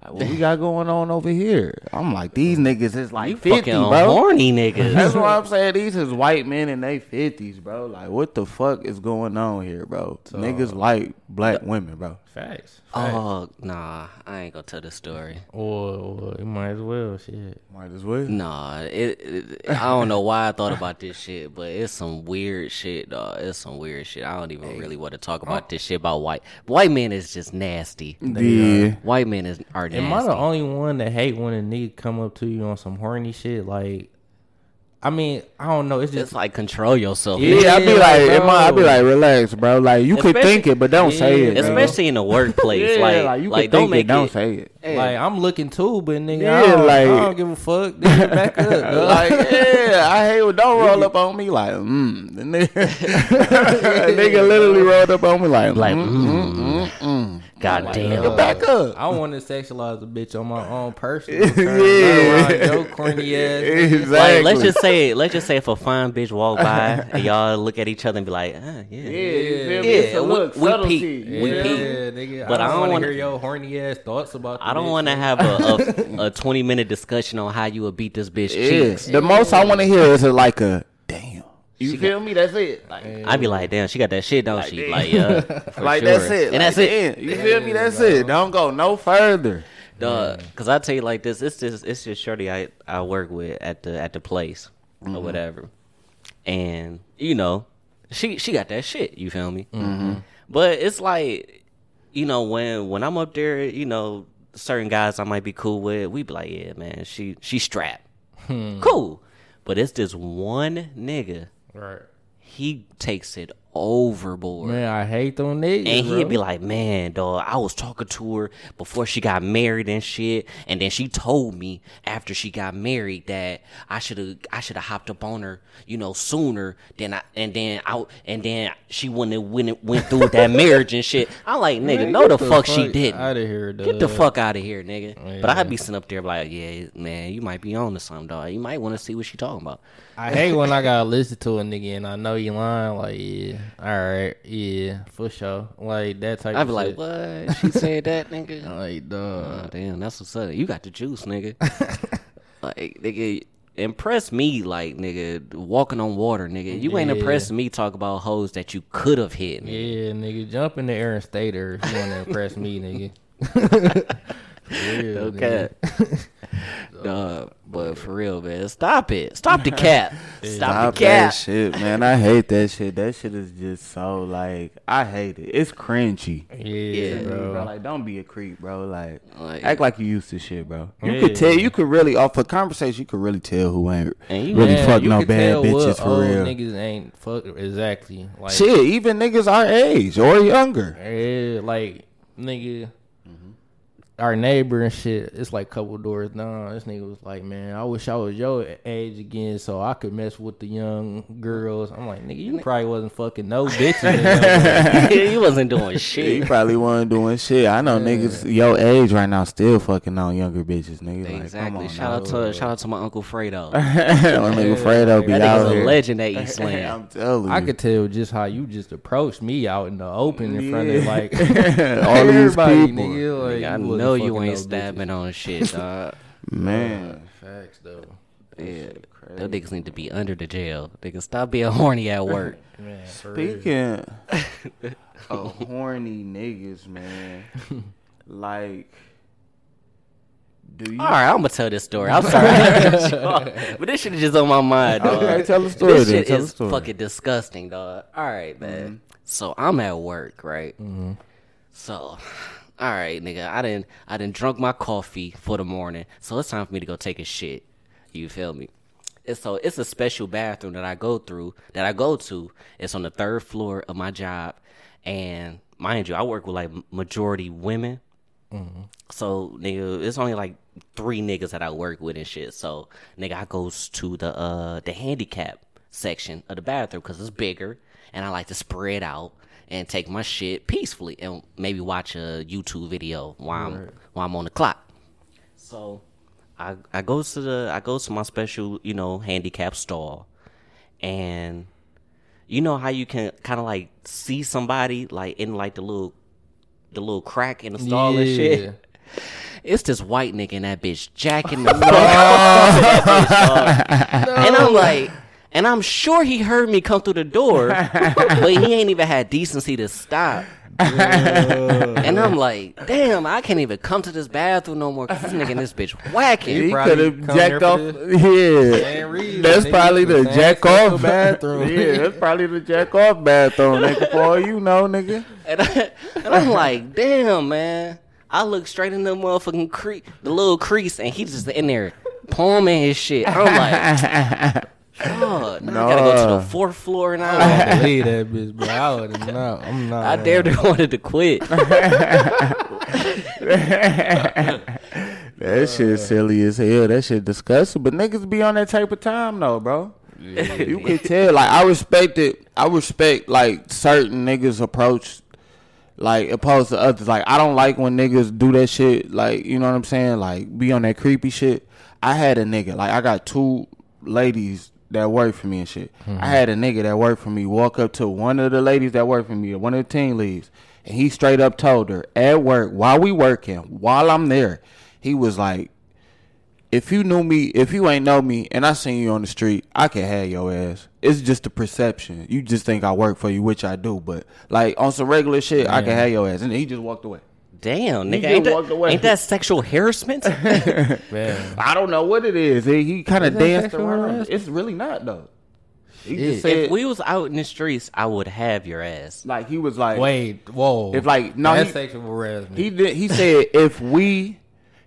S7: Like, what we got going on over here? I'm like, these niggas is like
S2: You
S7: 50,
S2: fucking
S7: bro.
S2: horny niggas.
S7: That's what I'm saying. These is white men in their 50s, bro. Like, what the fuck is going on here, bro? Niggas like black women, bro.
S8: Facts.
S2: Oh, nah. I ain't gonna tell the story.
S8: Or you might as well. Shit.
S7: Might as well.
S2: Nah, I don't know why I thought about this shit, but it's some weird shit, dog. It's some weird shit. I don't even really want to talk about this shit about white men is just nasty.
S7: Yeah.
S2: White men are nasty.
S8: Am I the only one that hate when a nigga come up to you on some horny shit? Like, I mean, I don't know. It's just
S2: It's like control yourself.
S7: Yeah, I be
S8: Yeah,
S7: like,
S8: bro.
S7: I be like, relax, bro. Like, you could
S2: Especially-
S7: think it, but don't say it, bro.
S2: Especially in the workplace.
S7: Yeah, you could
S2: don't
S7: think
S2: make
S7: it, don't say it.
S8: like I'm looking too, but nigga,
S7: Yeah,
S8: I
S7: like-
S8: don't give a fuck. Nigga, back up, dog.
S7: Like, yeah, I hate when don't roll up on me like, The nigga literally rolled up on me like,
S2: God damn.
S7: Get back up.
S8: I want to sexualize a bitch on my own person.
S7: Yeah.
S8: Your corny ass.
S7: Exactly.
S2: Like, let's just say if a fine bitch walk by and y'all look at each other and be like, yeah.
S7: Yeah, you feel me?
S2: Yeah,
S7: It's a look,
S2: we
S7: subtlety.
S2: peep.
S7: You
S2: We
S7: feel
S2: peep.
S7: me?
S8: Yeah, nigga.
S2: But
S8: I
S2: I don't
S8: don't want
S2: wanna-
S8: to hear your horny ass thoughts about.
S2: I don't want to have a 20-minute discussion on how you would beat this bitch
S7: Yeah.
S2: cheeks.
S7: The most I want to hear is like a, damn. You feel me? That's it. Like,
S2: I'd be like, damn, she got that shit, don't she? Like, yeah, for
S7: like
S2: sure.
S7: that's it.
S2: And that's
S7: Like,
S2: it.
S7: damn. You feel me? That's it. Don't go no further.
S2: Cause I tell you like this, it's just shorty I work with at the place or whatever, and you know, she got that shit. You feel me? But it's like, you know, when I'm up there, you know, certain guys I might be cool with, we be like, yeah, man, she strapped, cool. But it's this one nigga,
S8: Right.
S2: he takes it overboard.
S8: Man, I hate them niggas.
S2: And
S8: bro.
S2: he'd be like, man, dog, I was talking to her before she got married and shit. And then she told me after she got married that I should have hopped up on her, you know, sooner than and then she went through with that marriage and shit. I'm like, nigga,
S8: Man,
S2: no
S8: get
S2: the fuck she
S8: Out
S2: didn't.
S8: of here, dog.
S2: Get the fuck out of here, nigga.
S8: Yeah.
S2: But I'd be sitting up there like, yeah, man, you might be on to something, dog. You might want to see what she talking about.
S8: I hate when I gotta listen to a nigga and I know you lying. Like, yeah, all right, yeah, for sure. Like that type.
S2: I'd be
S8: of
S2: like,
S8: shit.
S2: what? She said that, nigga?
S8: Like, dog.
S2: Oh, damn, that's what's up. You got the juice, nigga. Like, nigga, impress me like, nigga, walking on water, nigga. You ain't
S8: Yeah.
S2: impressed me talk about hoes that you could have hit, nigga.
S8: Yeah, nigga, jump in the air and stay there if you want to impress me, nigga. Yeah,
S2: Okay. But for real, man, stop it. Stop the cap. Stop the
S7: that
S2: cap.
S7: shit, man. I hate that shit. That shit is just so like, I hate it. It's cringy.
S8: Yeah,
S7: Bro,
S8: bro.
S7: like, don't be a creep, bro. Like,
S2: Like-
S7: act like you used to shit, bro. You
S8: Yeah.
S7: could tell. You could really, off a conversation, you could really tell who ain't
S2: And you-
S7: really
S8: Man,
S7: fuck
S8: you
S7: no
S8: can
S7: bad
S8: tell
S7: bitches
S8: what
S7: for
S8: old
S7: real.
S8: Niggas ain't fuck exactly. Like,
S7: Shit, even niggas our age or younger.
S8: yeah, like nigga. Our neighbor and shit, it's like a couple doors down. This nigga was like, man, I wish I was your age again so I could mess with the young girls. I'm like, nigga, you probably wasn't fucking no bitches.
S2: You wasn't doing
S7: He
S2: shit.
S7: probably wasn't doing shit. I know niggas your age right now still fucking on younger bitches, nigga. Like,
S2: Exactly.
S7: come
S2: Shout out to my Uncle Fredo.
S7: on, nigga Fredo be
S2: That
S7: out
S2: nigga's a
S7: here.
S2: legend at Eastland.
S7: I'm telling you.
S8: I could tell just how you just approached me out in the open in front of
S7: Yeah.
S8: like
S7: all these
S8: everybody,
S7: people.
S8: nigga. Like,
S2: I
S8: wasn't
S2: know you
S8: fucking
S2: ain't
S8: no
S2: stabbing on shit, dog.
S7: Man.
S8: Facts though.
S2: Yeah, those niggas need to be under the jail. They can stop being horny at work.
S8: Man, for real.
S7: Speaking of horny niggas, man, like, do you?
S2: All right, I'm gonna tell this story. I'm sorry, but this shit is just on my mind, dog.
S7: Okay, tell the story
S2: This
S7: then,
S2: shit
S7: tell the
S2: is
S7: story.
S2: fucking disgusting, dog. All right, man. So I'm at work, right? So, all right, nigga, I didn't drunk my coffee for the morning, so it's time for me to go take a shit. You feel me? And so it's a special bathroom that I go to. It's on the 3rd floor of my job, and mind you, I work with like majority women. So nigga, it's only like 3 niggas that I work with and shit. So nigga, I goes to the handicap section of the bathroom because it's bigger, and I like to spread out and take my shit peacefully and maybe watch a YouTube video while I'm on the clock. So I go to my special, you know, handicap stall, and you know how you can kind of like see somebody like in like the little crack in the stall and shit. it's this white nigga in that bitch jacking the fuck up that bitch, dog. And I'm like, and I'm sure he heard me come through the door, but he ain't even had decency to stop. And I'm like, damn, I can't even come to this bathroom no more because this nigga in this bitch whacking.
S7: He could have jacked off. Yeah, that's probably the jack off bathroom. Yeah, that's probably the jack off bathroom, nigga. For all you know, nigga.
S2: And I'm like, damn, man. I look straight in the motherfucking the little crease, and he's just in there palming his shit. I'm like, oh, now I gotta go to the 4th floor now.
S8: I don't believe that bitch, bro. I would not. I'm not.
S2: I damn near wanted to quit.
S7: That shit silly as hell. That shit disgusting. But niggas be on that type of time though, bro. Yeah. You can tell. Like, I respect it. I respect like certain niggas approach, like opposed to others. Like, I don't like when niggas do that shit. Like, you know what I'm saying? Like, be on that creepy shit. I had a nigga. Like, I got 2 ladies that work for me and shit. I had a nigga that worked for me walk up to one of the ladies that work for me, one of the team leads, and he straight up told her at work while we working, while I'm there, he was like, if you knew me, if you ain't know me, and I seen you on the street, I can have your ass. It's just a perception. You just think I work for you, which I do, but like on some regular shit, I can have your ass. And he just walked away.
S2: Damn, nigga, ain't that sexual harassment?
S7: Man. I don't know what it is. He kind of danced around. It's really not though. He just said,
S2: if we was out in the streets, I would have your ass.
S7: Like, he was like,
S8: wait, whoa.
S7: If like, no,
S8: that's sexual harassment.
S7: He said if we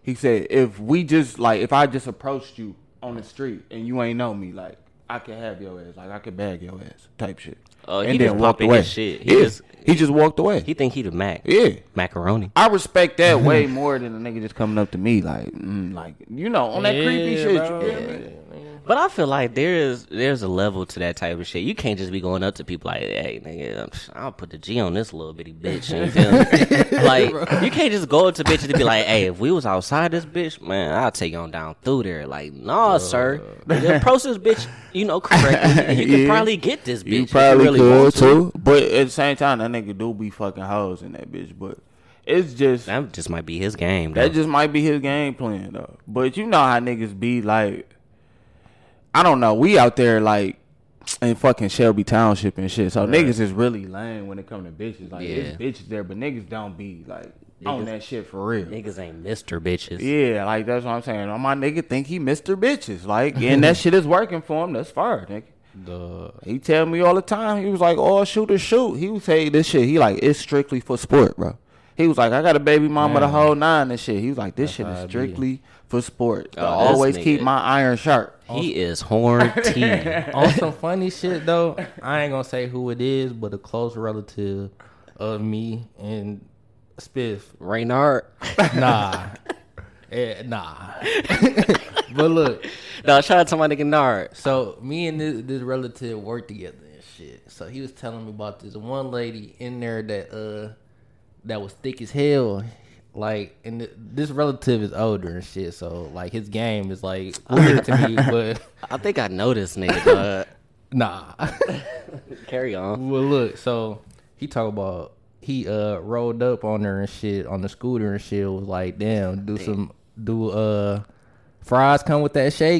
S7: just like, if I just approached you on the street and you ain't know me, like, I could have your ass, like I could bag your ass, type shit.
S2: Oh, he just walked away. His shit.
S7: He just walked away.
S2: He think he the Mac.
S7: Yeah,
S2: macaroni.
S7: I respect that way more than a nigga just coming up to me like you know, on that creepy shit. Bro. You get me?
S2: But I feel like there's a level to that type of shit. You can't just be going up to people like, hey, nigga, I'll put the G on this little bitty bitch. You feel me? Like, you can't just go up to bitches and be like, hey, if we was outside this bitch, man, I'll take you on down through there. Like, nah, sir. Approach this bitch, you know, correctly. And you could probably get this bitch.
S7: You probably really could too. But at the same time, that nigga do be fucking hoes in that bitch. But it's just,
S2: that just might be his game, though.
S7: That just might be his game plan, though. But you know how niggas be like, I don't know. We out there like in fucking Shelby Township and shit. So niggas is really lame when it come to bitches. Like, there's bitches there, but niggas don't be like on that shit for real.
S2: Niggas ain't Mr. Bitches.
S7: Yeah, like that's what I'm saying. My nigga think he Mr. Bitches. Like, and that shit is working for him. That's fire, nigga. He tell me all the time. He was like, "Oh, shoot." He would say this shit. He like, it's strictly for sport, bro. He was like, I got a baby mama the whole 9 and shit. He was like, this shit is strictly for sport. I always keep my iron sharp.
S2: He is horny.
S8: On some funny shit though, I ain't gonna say who it is, but a close relative of me and Spiff.
S2: Raynard.
S8: Nah. Nah. But look.
S2: No, shout out to my nigga Nard.
S8: So me and this relative work together and shit. So he was telling me about this one lady in there that was thick as hell. Like, and this relative is older and shit, so like his game is like weird to me. But
S2: I think I know this nigga.
S8: Nah.
S2: Carry on.
S8: Well, look, so he talk about he rolled up on her and shit on the scooter and shit. Was like, damn, do fries come with that shake?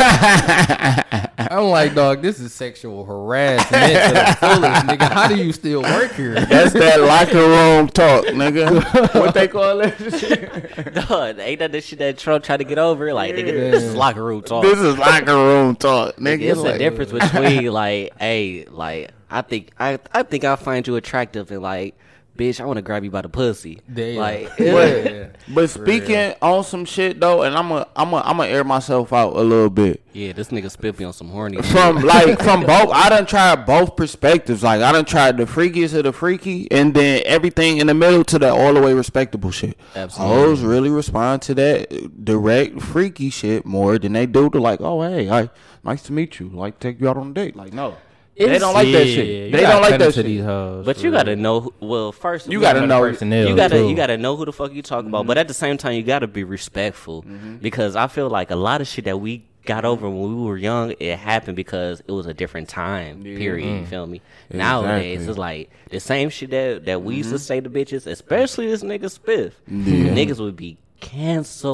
S8: I'm like, dog, this is sexual harassment to the fullest, nigga. How do you still work here?
S7: That's that locker room talk, nigga. What they call that shit?
S2: Dog, ain't that the shit that Trump tried to get over? Like, nigga, this is locker room talk.
S7: This is locker room talk, nigga.
S2: It's a difference between like, hey, like, I think I find you attractive and like, bitch, I want to grab you by the pussy.
S8: Damn.
S2: Like,
S7: but speaking on some shit though, and I'm gonna air myself out a little bit.
S2: Yeah, this nigga spit me on some horny
S7: from both. I done tried both perspectives. Like, I done tried the freakiest of the freaky, and then everything in the middle to the all the way respectable shit.
S2: Absolutely.
S7: Hoes really respond to that direct freaky shit more than they do to like, oh hey, nice to meet you. Like, take you out on a date. Like, no. They don't like that shit. They don't like that shit.
S8: These hoes,
S2: but you gotta know. Well, first
S7: you gotta know.
S2: You gotta know who the fuck you talking about. But at the same time, you gotta be respectful because I feel like a lot of shit that we got over when we were young, it happened because it was a different time period. You feel me? Exactly. Nowadays, it's like the same shit that we used to say to bitches, especially this nigga Spiff. Niggas would be cancel.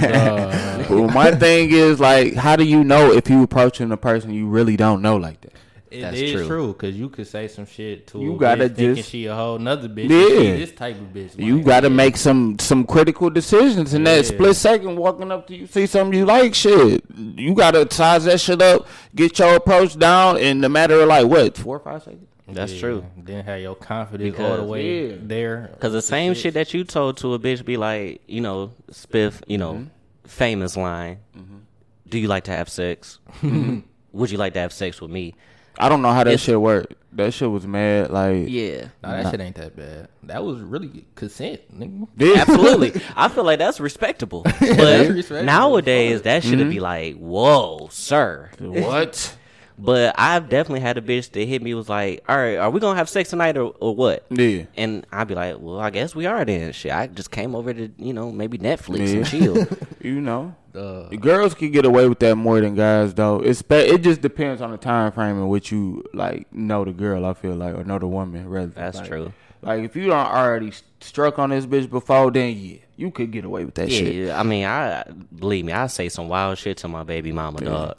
S7: Well, my thing is like, how do you know if you approaching a person you really don't know like that?
S8: It is true because you could say some shit to
S7: You
S8: a
S7: gotta
S8: bitch thinking
S7: just-
S8: she a whole nother bitch.
S7: Yeah.
S8: Yeah, she this type of bitch.
S7: You
S8: like,
S7: got to
S8: yeah.
S7: make some critical decisions in that split second. Walking up to you, see something you like, shit. You got to size that shit up, get your approach down in the matter of like what 4 or 5 seconds.
S2: That's true.
S8: Then have your confidence
S2: Because-
S8: all the way
S7: Yeah.
S8: there.
S2: Because the same shit that you told to a bitch be like, you know, Spiff, you know, famous line. Do you like to have sex? Would you like to have sex with me?
S7: I don't know how that shit worked. That shit was mad. Like,
S2: Yeah.
S8: Nah, that shit ain't that bad. That was really consent, nigga.
S7: yeah.
S2: Absolutely. I feel like that's respectable. But
S8: respectable.
S2: nowadays, that should be like, whoa, sir.
S7: What?
S2: But I've definitely had a bitch that hit me was like, all right, are we going to have sex tonight or what?
S7: Yeah.
S2: And I'd be like, well, I guess we are then. Shit, I just came over to, you know, maybe Netflix and chill.
S7: You know, girls can get away with that more than guys, though. It just depends on the time frame in which you like know the girl. I feel like, or know the woman. Rather,
S2: That's
S7: like,
S2: true.
S7: Like if you don't already struck on this bitch before, then yeah, you could get away with that
S2: Yeah,
S7: shit.
S2: yeah, I mean, believe me, I say some wild shit to my baby mama, dog.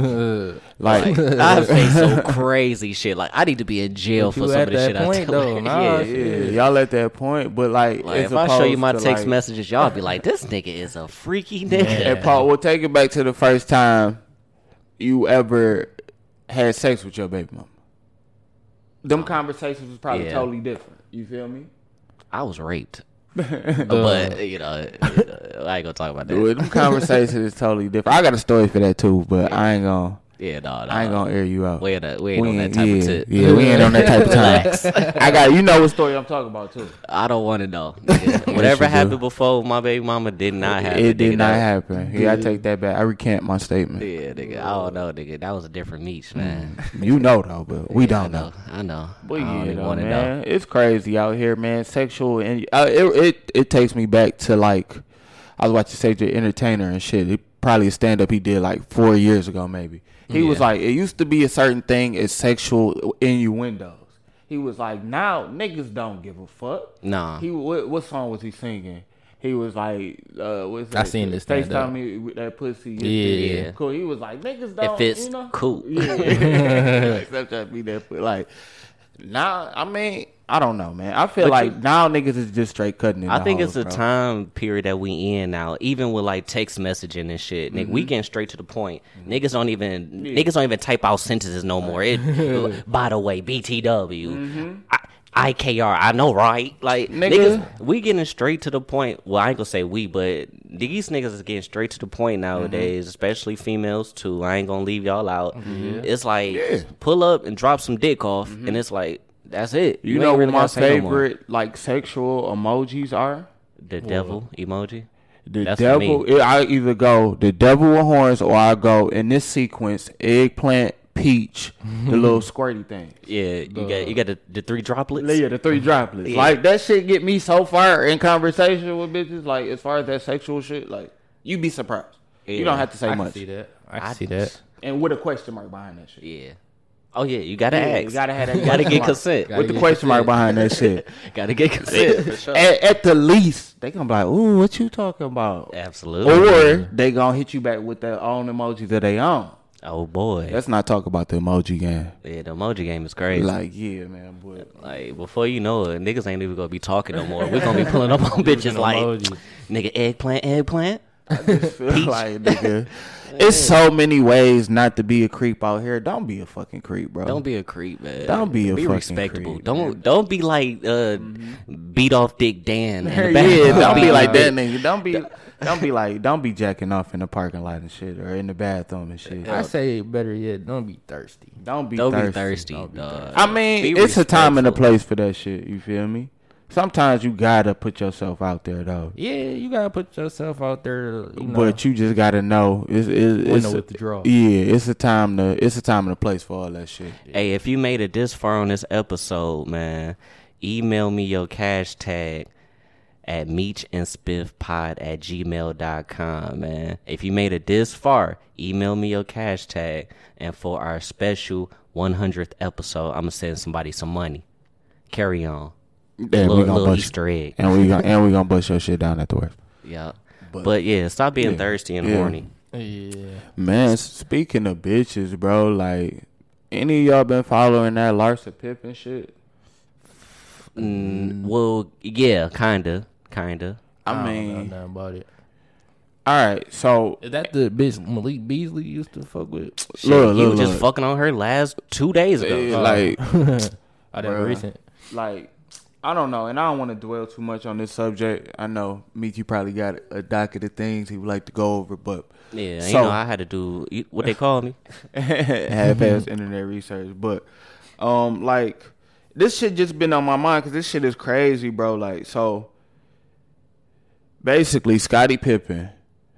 S7: Like,
S2: I say some crazy shit. Like I need to be in jail
S8: But
S2: for
S8: you
S2: some
S8: at
S2: of the
S8: that
S2: shit I
S8: point,
S2: tell
S8: though,
S2: her.
S8: nah,
S2: Yeah.
S7: y'all at that point, but like
S2: Like
S7: as
S2: if I show you my
S7: opposed to,
S2: text
S7: like,
S2: messages, y'all be like, "This nigga is a freaky nigga."
S7: And Paul, we'll take it back to the first time you ever had sex with your baby mama. Them conversations was probably
S2: Yeah.
S7: totally different. You feel me?
S2: I was raped, but you know, I ain't gonna talk about that.
S7: Dude, them conversations is totally different. I got a story for that too, but I ain't gonna.
S2: Yeah, no,
S7: I ain't gonna air you out.
S2: We ain't on that type of tip.
S7: Yeah, we ain't on that type of time. I got, you know what story I'm talking about too.
S2: I don't want to know. Nigga. Whatever
S7: you do.
S2: happened before my baby mama did not happen.
S7: It did
S2: nigga.
S7: not
S2: That-
S7: happen. Yeah, I take that back. I recant my statement.
S2: Yeah, nigga. I don't know, nigga. That was a different meat, man.
S7: You know though, but we don't know.
S2: I know.
S7: But
S2: I don't
S7: yeah,
S2: even
S7: though,
S2: want to
S7: man,
S2: know.
S7: it's crazy out here, man. Sexual and it takes me back to like I was watching Sage the Entertainer and shit. It probably a stand up he did like 4 years ago, maybe. He was like, it used to be a certain thing as sexual innuendos. He was like, now niggas don't give a fuck.
S2: Nah.
S7: He what song was he singing? He was like, what's that?
S8: I seen this stand up.
S7: FaceTime me with that pussy.
S2: Yeah.
S7: Cool. He was like, niggas don't.
S2: If it's
S7: you know?
S2: cool.
S7: Yeah. Except that be that, but like now, I mean, I don't know, man. I feel
S2: But
S7: like now niggas is just straight cutting it.
S2: I think it's the time period that we in now. Even with like text messaging and shit, nigga, we getting straight to the point. Niggas don't even type out sentences no more. It, by the way, BTW, IKR. I know, right? Like niggas, we getting straight to the point. Well, I ain't gonna say we, but these niggas is getting straight to the point nowadays, especially females too. I ain't gonna leave y'all out. It's like pull up and drop some dick off, and it's like that's it.
S7: You
S2: ain't
S7: know
S2: really
S7: what my
S2: gotta say no more.
S7: favorite like sexual emojis are?
S2: The devil emoji.
S7: The
S2: That's
S7: devil.
S2: for me.
S7: I either go the devil with horns or I go in this sequence eggplant, peach, the little squirty thing.
S2: Yeah, you got the three droplets.
S7: Yeah, the 3 droplets.
S2: Yeah.
S7: Like that shit get me so far in conversation with bitches. Like as far as that sexual shit, like you be surprised. You
S2: Yeah.
S7: don't have to say
S8: I
S7: much.
S8: can see that. I can see that.
S7: And with a question mark behind that shit.
S2: Yeah. Oh yeah, you gotta
S7: Yeah,
S2: ask.
S7: you gotta have that.
S2: You gotta
S7: question
S2: get
S7: mark.
S2: consent.
S7: With the question mark behind that shit.
S2: Gotta get consent for sure.
S7: At the least, they gonna be like, "Ooh, what you talking about?"
S2: Absolutely.
S7: Or they gonna hit you back with their own emojis that they own.
S2: Oh boy.
S7: Let's not talk about the emoji game.
S2: Yeah, the emoji game is crazy.
S7: Like, yeah, man, boy.
S2: Like before you know it, niggas ain't even gonna be talking no more. We're gonna be pulling up on bitches like,
S8: emojis.
S2: nigga, eggplant.
S7: I just feel like, nigga, it's so many ways not to be a creep out here. Don't be a fucking creep, bro.
S2: Don't be a creep, man.
S7: Don't be a fucking
S2: respectable.
S7: creep,
S2: Don't be like beat off Dick Dan. in the back.
S7: Yeah, don't be like that, nigga. Don't be jacking off in the parking lot and shit, or in the bathroom and shit.
S8: I say better yet, don't be thirsty.
S7: Don't be
S2: Don't
S7: thirsty.
S2: be thirsty, dog.
S7: I mean,
S2: Be
S7: it's a time and a
S2: respectful.
S7: place for that shit. You feel me? Sometimes you gotta put yourself out there, though.
S8: Yeah, you gotta put yourself out there. You know,
S7: But you just gotta know it's
S8: to
S7: a,
S8: withdraw.
S7: Yeah, it's a time and a place for all that shit.
S2: Hey, if you made it this far on this episode, man, email me your cash tag at meechandspiffpod@gmail.com, man. If you made it this far, email me your cash tag, and for our special 100th episode, I'm gonna send somebody some money. Carry on.
S7: And we gonna
S2: Little
S7: bust
S2: Easter egg.
S7: and we gonna bust your shit down afterwards.
S2: Yeah. But yeah, stop being thirsty and horny.
S8: Yeah.
S7: Man, speaking of bitches, bro, like, any of y'all been following that Larsa Pippen shit?
S2: Well, yeah, kinda.
S7: I
S8: I don't know
S7: mean,
S8: nothing about it.
S7: all right, so
S8: Is that the bitch Malik Beasley used to fuck with?
S2: Shit,
S7: Look,
S2: he was
S7: look.
S2: just fucking on her last 2 days ago.
S7: like,
S8: I didn't
S7: Bruh.
S8: recent.
S7: like, I don't know, and I don't want to dwell too much on this subject. I know, Meek, you probably got a docket of things he would like to go over, but
S2: Yeah,
S7: so,
S2: you know, I had to do what they call me.
S7: half-ass internet research, but like, this shit just been on my mind because this shit is crazy, bro. Like, so basically, Scottie Pippen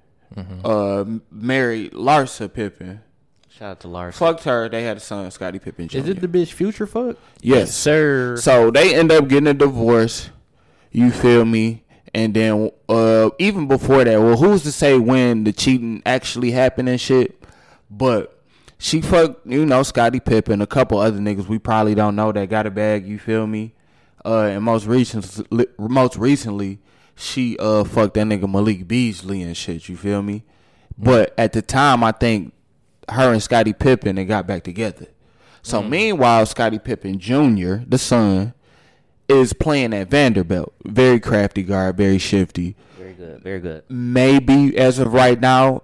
S7: married Larsa Pippen.
S2: Shout out to Lars.
S7: Fucked her. They had a son, Scottie Pippen Jr.
S8: Is it the bitch Future fuck?
S7: Yes,
S2: Sir.
S7: So they end up getting a divorce. You feel me? And then even before that, well, who's to say when the cheating actually happened and shit? But she fucked, Scottie Pippen, a couple other niggas we probably don't know that got a bag. You feel me? And most recently, she fucked that nigga Malik Beasley and shit. You feel me? But at the time, I think her and Scottie Pippen, they got back together. So meanwhile, Scottie Pippen Jr., the son, is playing at Vanderbilt. Very crafty guard, very shifty.
S2: Very good, very good.
S7: Maybe as of right now,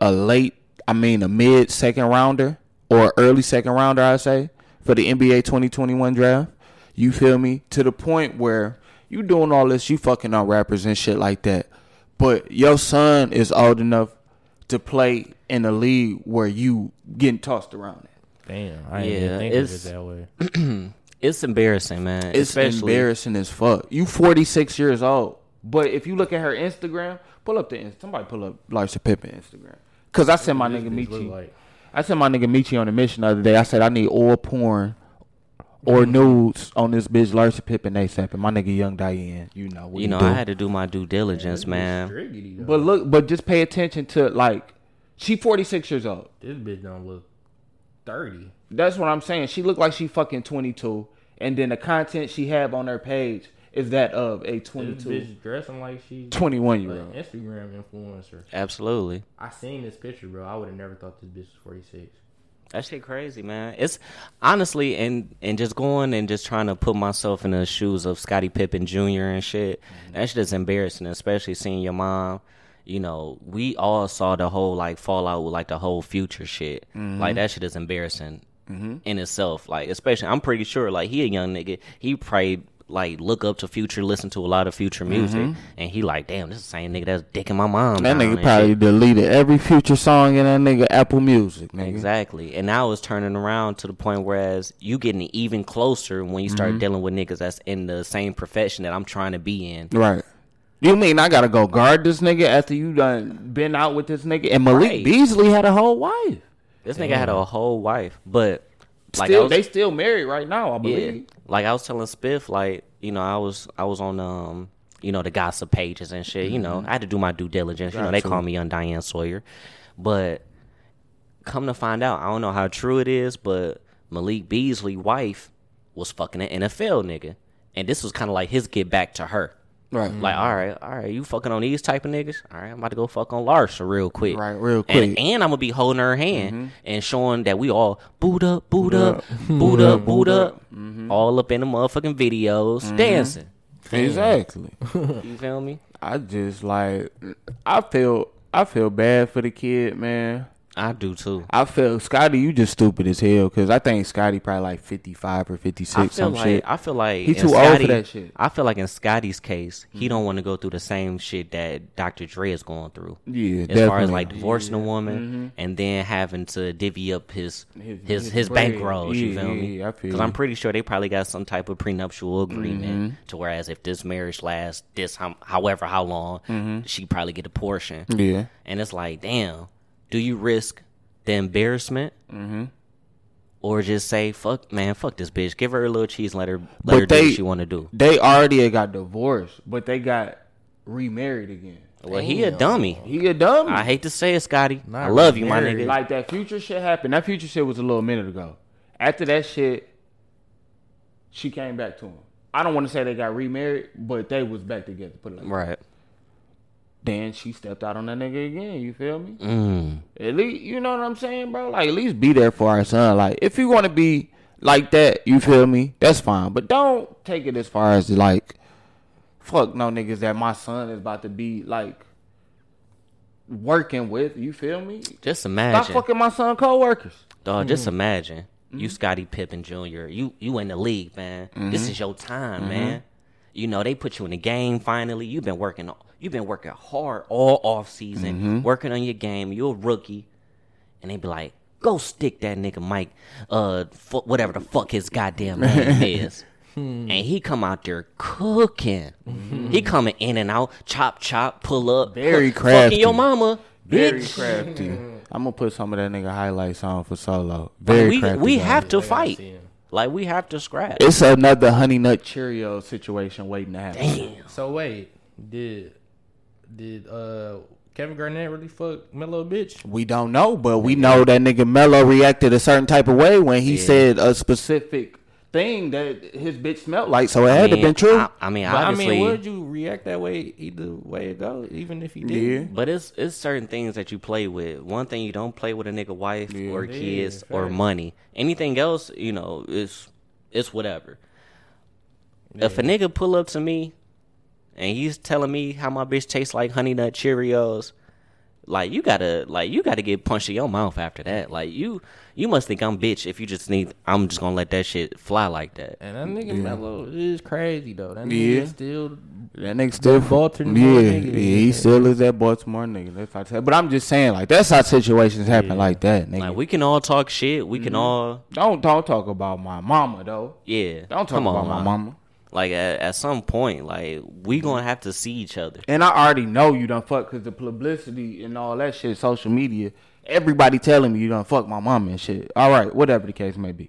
S7: a mid second rounder or early second rounder, I say, for the NBA 2021 draft. You feel me? To the point where you doing all this, you fucking on rappers and shit like that. But your son is old enough to play in a league where you getting tossed around it.
S8: Damn, I didn't even think of it that way.
S2: It's embarrassing, man.
S7: It's
S2: Especially,
S7: embarrassing as fuck. You 46 years old. But if you look at her Instagram, somebody pull up Larsa Pippen Instagram. Because I sent my nigga Michi. I sent my nigga Michi on a mission the other day. I said I need oil porn or nudes on this bitch Larsa Pippen ASAP. And my nigga Young Diane,
S2: I had to do my due diligence, man.
S7: But just pay attention to, like, she 46 years old.
S8: This bitch don't look 30.
S7: That's what I'm saying. She look like she fucking 22. And then the content she have on her page is that of a 22.
S8: This bitch dressing like she's
S7: 21-year-old.
S8: like Instagram influencer.
S2: Absolutely.
S8: I seen this picture, bro. I would have never thought this bitch was 46.
S2: That shit crazy, man. It's honestly, and just going and just trying to put myself in the shoes of Scottie Pippen Jr. and shit. That shit is embarrassing, especially seeing your mom. We all saw the whole like fallout with like the whole Future shit. Like that shit is embarrassing in itself. Like, especially, I'm pretty sure like he a young nigga. He probably like look up to Future, listen to a lot of Future music, and he like, damn, this is the same nigga that's dicking my mom.
S7: That nigga probably deleted every Future song in that nigga Apple Music, nigga.
S2: Exactly. And now it's turning around to the point whereas you getting even closer when you start dealing with niggas that's in the same profession that I'm trying to be in.
S7: Right. You mean I gotta go guard this nigga after you done been out with this nigga? And Malik Beasley had a whole wife.
S2: This nigga had a whole wife, but like
S7: they still married right now, I believe.
S2: Yeah, like I was telling Spiff, like, I was on the gossip pages and shit. I had to do my due diligence. They call me Young Diane Sawyer, but come to find out, I don't know how true it is, but Malik Beasley's wife was fucking an NFL nigga, and this was kind of like his get back to her.
S7: Right.
S2: Like, all right, you fucking on these type of niggas? All right, I'm about to go fuck on Larsa real quick.
S7: Right, real quick.
S2: And I'm going to be holding her hand and showing that we all boot up, boot up, all up in the motherfucking videos, dancing.
S7: Exactly.
S2: You feel me?
S7: I just, like, I feel bad for the kid, man.
S2: I do too.
S7: I feel Scotty, you just stupid as hell because I think Scotty probably like 55 or 56.
S2: I feel like
S7: he too old for that shit.
S2: I feel like in Scotty's case, he don't want to go through the same shit that Dr. Dre is going through.
S7: Yeah,
S2: as far as like divorcing a woman and then having to divvy up his bankrolls. You feel me?
S7: Yeah, I feel.
S2: Because I'm pretty sure they probably got some type of prenuptial agreement to whereas if this marriage lasts however how long, she probably get a portion.
S7: Yeah,
S2: and it's like, damn. Do you risk the embarrassment or just say, fuck this bitch. Give her a little cheese and let her do what she want to do.
S7: They already got divorced, but they got remarried again.
S2: Well, he a dummy. I hate to say it, Scotty. I love you, my nigga.
S7: Like, that Future shit happened. That Future shit was a little minute ago. After that shit, she came back to him. I don't want to say they got remarried, but they was back together. Put it like
S2: right.
S7: then she stepped out on that nigga again. You feel me? At least, you know what I'm saying, bro? Like, at least be there for our son. Like, if you want to be like that, you feel me? That's fine. But don't take it as far as, like, fuck no niggas that my son is about to be, like, working with. You feel me?
S2: Just imagine.
S7: Stop fucking my son co-workers.
S2: Dog, just imagine. You Scottie Pippen Jr. You in the league, man. This is your time, man. You know, they put you in the game finally. You've been working hard all off season, working on your game. You're a rookie. And they be like, go stick that nigga Mike, whatever the fuck his goddamn name is. And he come out there cooking. He coming in and out, chop, pull up.
S7: Very crafty.
S2: Fucking your mama,
S7: Very
S2: bitch.
S7: crafty. I'm gonna put some of that nigga highlights on for Solo. Very crafty.
S2: We
S7: guy.
S2: have to fight. Like, we have to scrap.
S7: It's another Honey Nut Cheerio situation waiting to happen.
S2: Damn.
S8: So wait, did Kevin Garnett really fuck Melo bitch?
S7: We don't know, but we know that nigga Melo reacted a certain type of way when he said a specific thing that his bitch smelled like, so it had to been true.
S2: Obviously.
S8: Would you react that way either way it goes, even if he did?
S7: Yeah.
S2: But it's certain things that you play with. One thing, you don't play with a nigga wife or kids or money. Anything else, you know, it's whatever. If a nigga pull up to me and he's telling me how my bitch tastes like Honey Nut Cheerios, like you gotta get punched in your mouth after that. Like you must think I'm bitch if you just I'm just gonna let that shit fly like that.
S8: And that nigga Melo is crazy though. That nigga
S7: still
S8: Baltimore nigga.
S7: he still is that Baltimore nigga. That's what I tell. But I'm just saying, like, that's how situations happen like that, nigga.
S2: Like, we can all talk shit. We can all
S7: don't talk about my mama though.
S2: Yeah.
S7: Don't talk about my mama.
S2: Like, at some point, like, we gonna have to see each other.
S7: And I already know you done fuck, because the publicity and all that shit, social media, everybody telling me you done fuck my mama and shit. All right, whatever the case may be.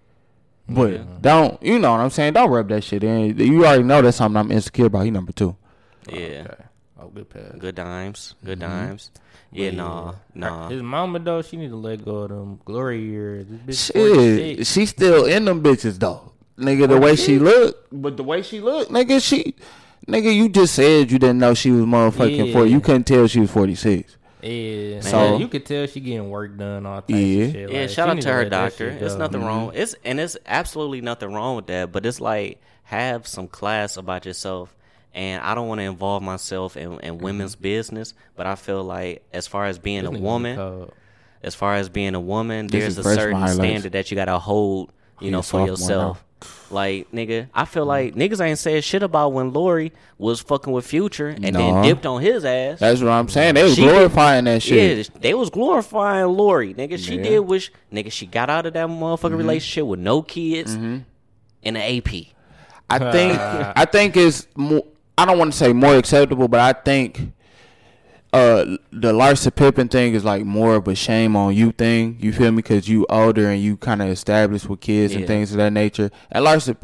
S7: But don't, you know what I'm saying? Don't rub that shit in. You already know that's something I'm insecure about. He number 2.
S2: Yeah.
S8: Okay. Oh, good pass.
S2: Good dimes. Yeah, nah.
S8: His mama, though, she need to let go of them glory years. This bitch
S7: Shit, she still in them bitches, though. Nigga, the way she look, nigga, you just said you didn't know she was motherfucking 40. You couldn't tell she was 46.
S8: Yeah,
S7: so
S8: you could tell she getting work done, all types of shit.
S2: Yeah,
S8: like,
S2: shout out to her doctor.
S8: It's
S2: It's nothing wrong. It's absolutely nothing wrong with that. But it's like, have some class about yourself. And I don't want to involve myself in women's business, but I feel like as far as being a woman, there's a certain standard that you gotta hold, you know, for yourself. Like, nigga, I feel like niggas ain't said shit about when Lori was fucking with Future and then dipped on his ass.
S7: That's what I'm saying. They was glorifying that shit.
S2: Yeah, they was glorifying Lori. Nigga, she did wish, nigga, she got out of that motherfucking relationship with no kids and an AP.
S7: I think it's more, I don't want to say more acceptable, but I think the Larsa Pippen thing is like more of a shame on you thing. You feel me? Because you older and you kind of established with kids and things of that nature. And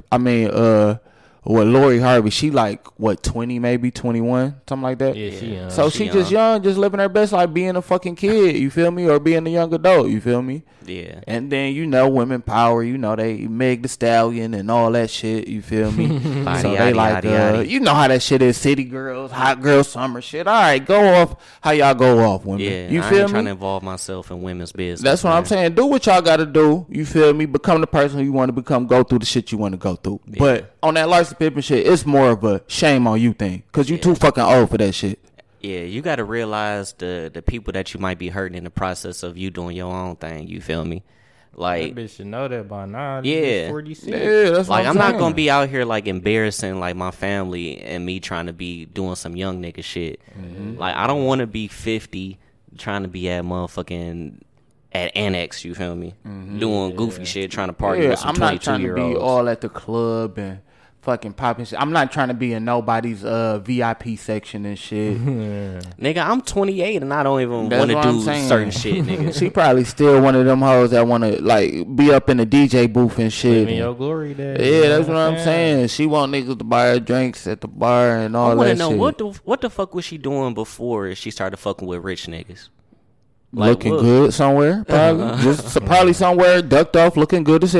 S7: Lori Harvey, she like, what, 20 maybe, 21, something like that?
S8: Yeah, she young.
S7: So she just young, just living her best life, being a fucking kid, you feel me? Or being a young adult, you feel me?
S2: Yeah.
S7: And then, you know, women power, you know, they Meg the Stallion and all that shit, you feel me? So they like, you know how that shit is, city girls, hot girl summer shit. All right, go off how y'all go off, women.
S2: Yeah,
S7: you
S2: I
S7: feel
S2: ain't
S7: me?
S2: trying to involve myself in women's business.
S7: That's what I'm saying. Do what y'all got to do, you feel me? Become the person who you want to become, go through the shit you want to go through. Yeah. But on that Larsa Pippen shit, it's more of a shame on you thing, because you too fucking old for that shit.
S2: Yeah, you got to realize the people that you might be hurting in the process of you doing your own thing. You feel me? Like,
S8: that bitch should know that by now.
S2: Yeah.
S8: 46.
S7: Yeah, that's
S2: like,
S7: what
S2: I'm not
S7: saying.
S2: gonna be out here like embarrassing like my family and me trying to be doing some young nigga shit. Like, I don't want to be 50 trying to be at motherfucking at Annex. You feel me? Doing goofy shit, trying to party with some
S7: I'm not trying to
S2: 22-year-olds.
S7: be all at the club and fucking popping shit. I'm not trying to be in nobody's VIP section and shit.
S2: Nigga, I'm 28 and I don't even
S7: That's
S2: want to
S7: what I'm
S2: do
S7: saying.
S2: certain shit, nigga.
S7: She probably still one of them hoes that want to like be up in the DJ booth and shit.
S8: Living your glory days.
S7: Yeah, that's what I'm saying. She want niggas to buy her drinks at the bar and all
S2: I want
S7: that
S2: to know
S7: shit.
S2: what the fuck was she doing before she started fucking with rich niggas? Like,
S7: looking good somewhere, probably. Just probably somewhere ducked off, looking good as hell.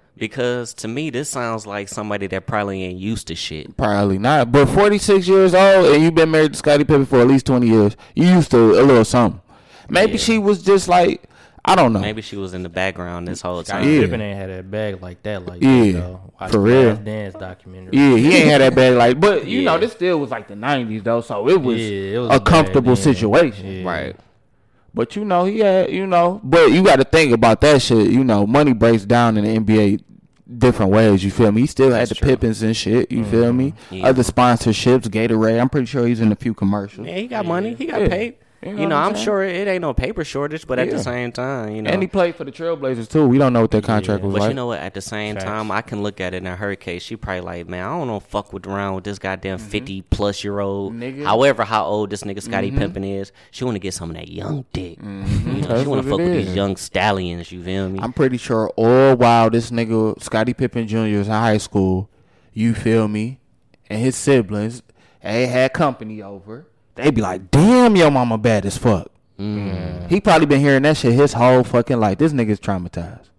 S2: Because to me, this sounds like somebody that probably ain't used to shit.
S7: Probably not. But 46 years old and you've been married to Scottie Pippen for at least 20 years. You used to a little something. Maybe she was just like, I don't know.
S2: Maybe she was in the background this whole time.
S8: Scottie Pippen ain't had that bag like that. Like
S7: for real.
S8: Dance documentary.
S7: Yeah, he ain't had that bag like. But you know, this still was like the 90s though, so it was a comfortable situation.
S2: Yeah. Right.
S7: But you know, he had, you know, but you got to think about that shit. You know, money breaks down in the NBA different ways. You feel me? He still had the Pippins and shit. You feel me? Yeah. Other sponsorships, Gatorade. I'm pretty sure he's in a few commercials.
S2: Yeah, he got money. He got paid. You know, I'm sure it ain't no paper shortage, but at the same time, you know.
S7: And he played for the Trailblazers, too. We don't know what their contract was like.
S2: But you know what? At the same time, I can look at it in her case. She probably like, man, I don't know fuck with around with this goddamn 50-plus-year-old. Nigga. However, how old this nigga Scottie Pippen is, she want to get some of that young dick. You know, she want to fuck with these young stallions, you feel me?
S7: I'm pretty sure all while this nigga Scottie Pippen Jr. is in high school, you feel me, and his siblings, they had company over. They be like, damn, your mama bad as fuck. He probably been hearing that shit his whole fucking life. This nigga's traumatized.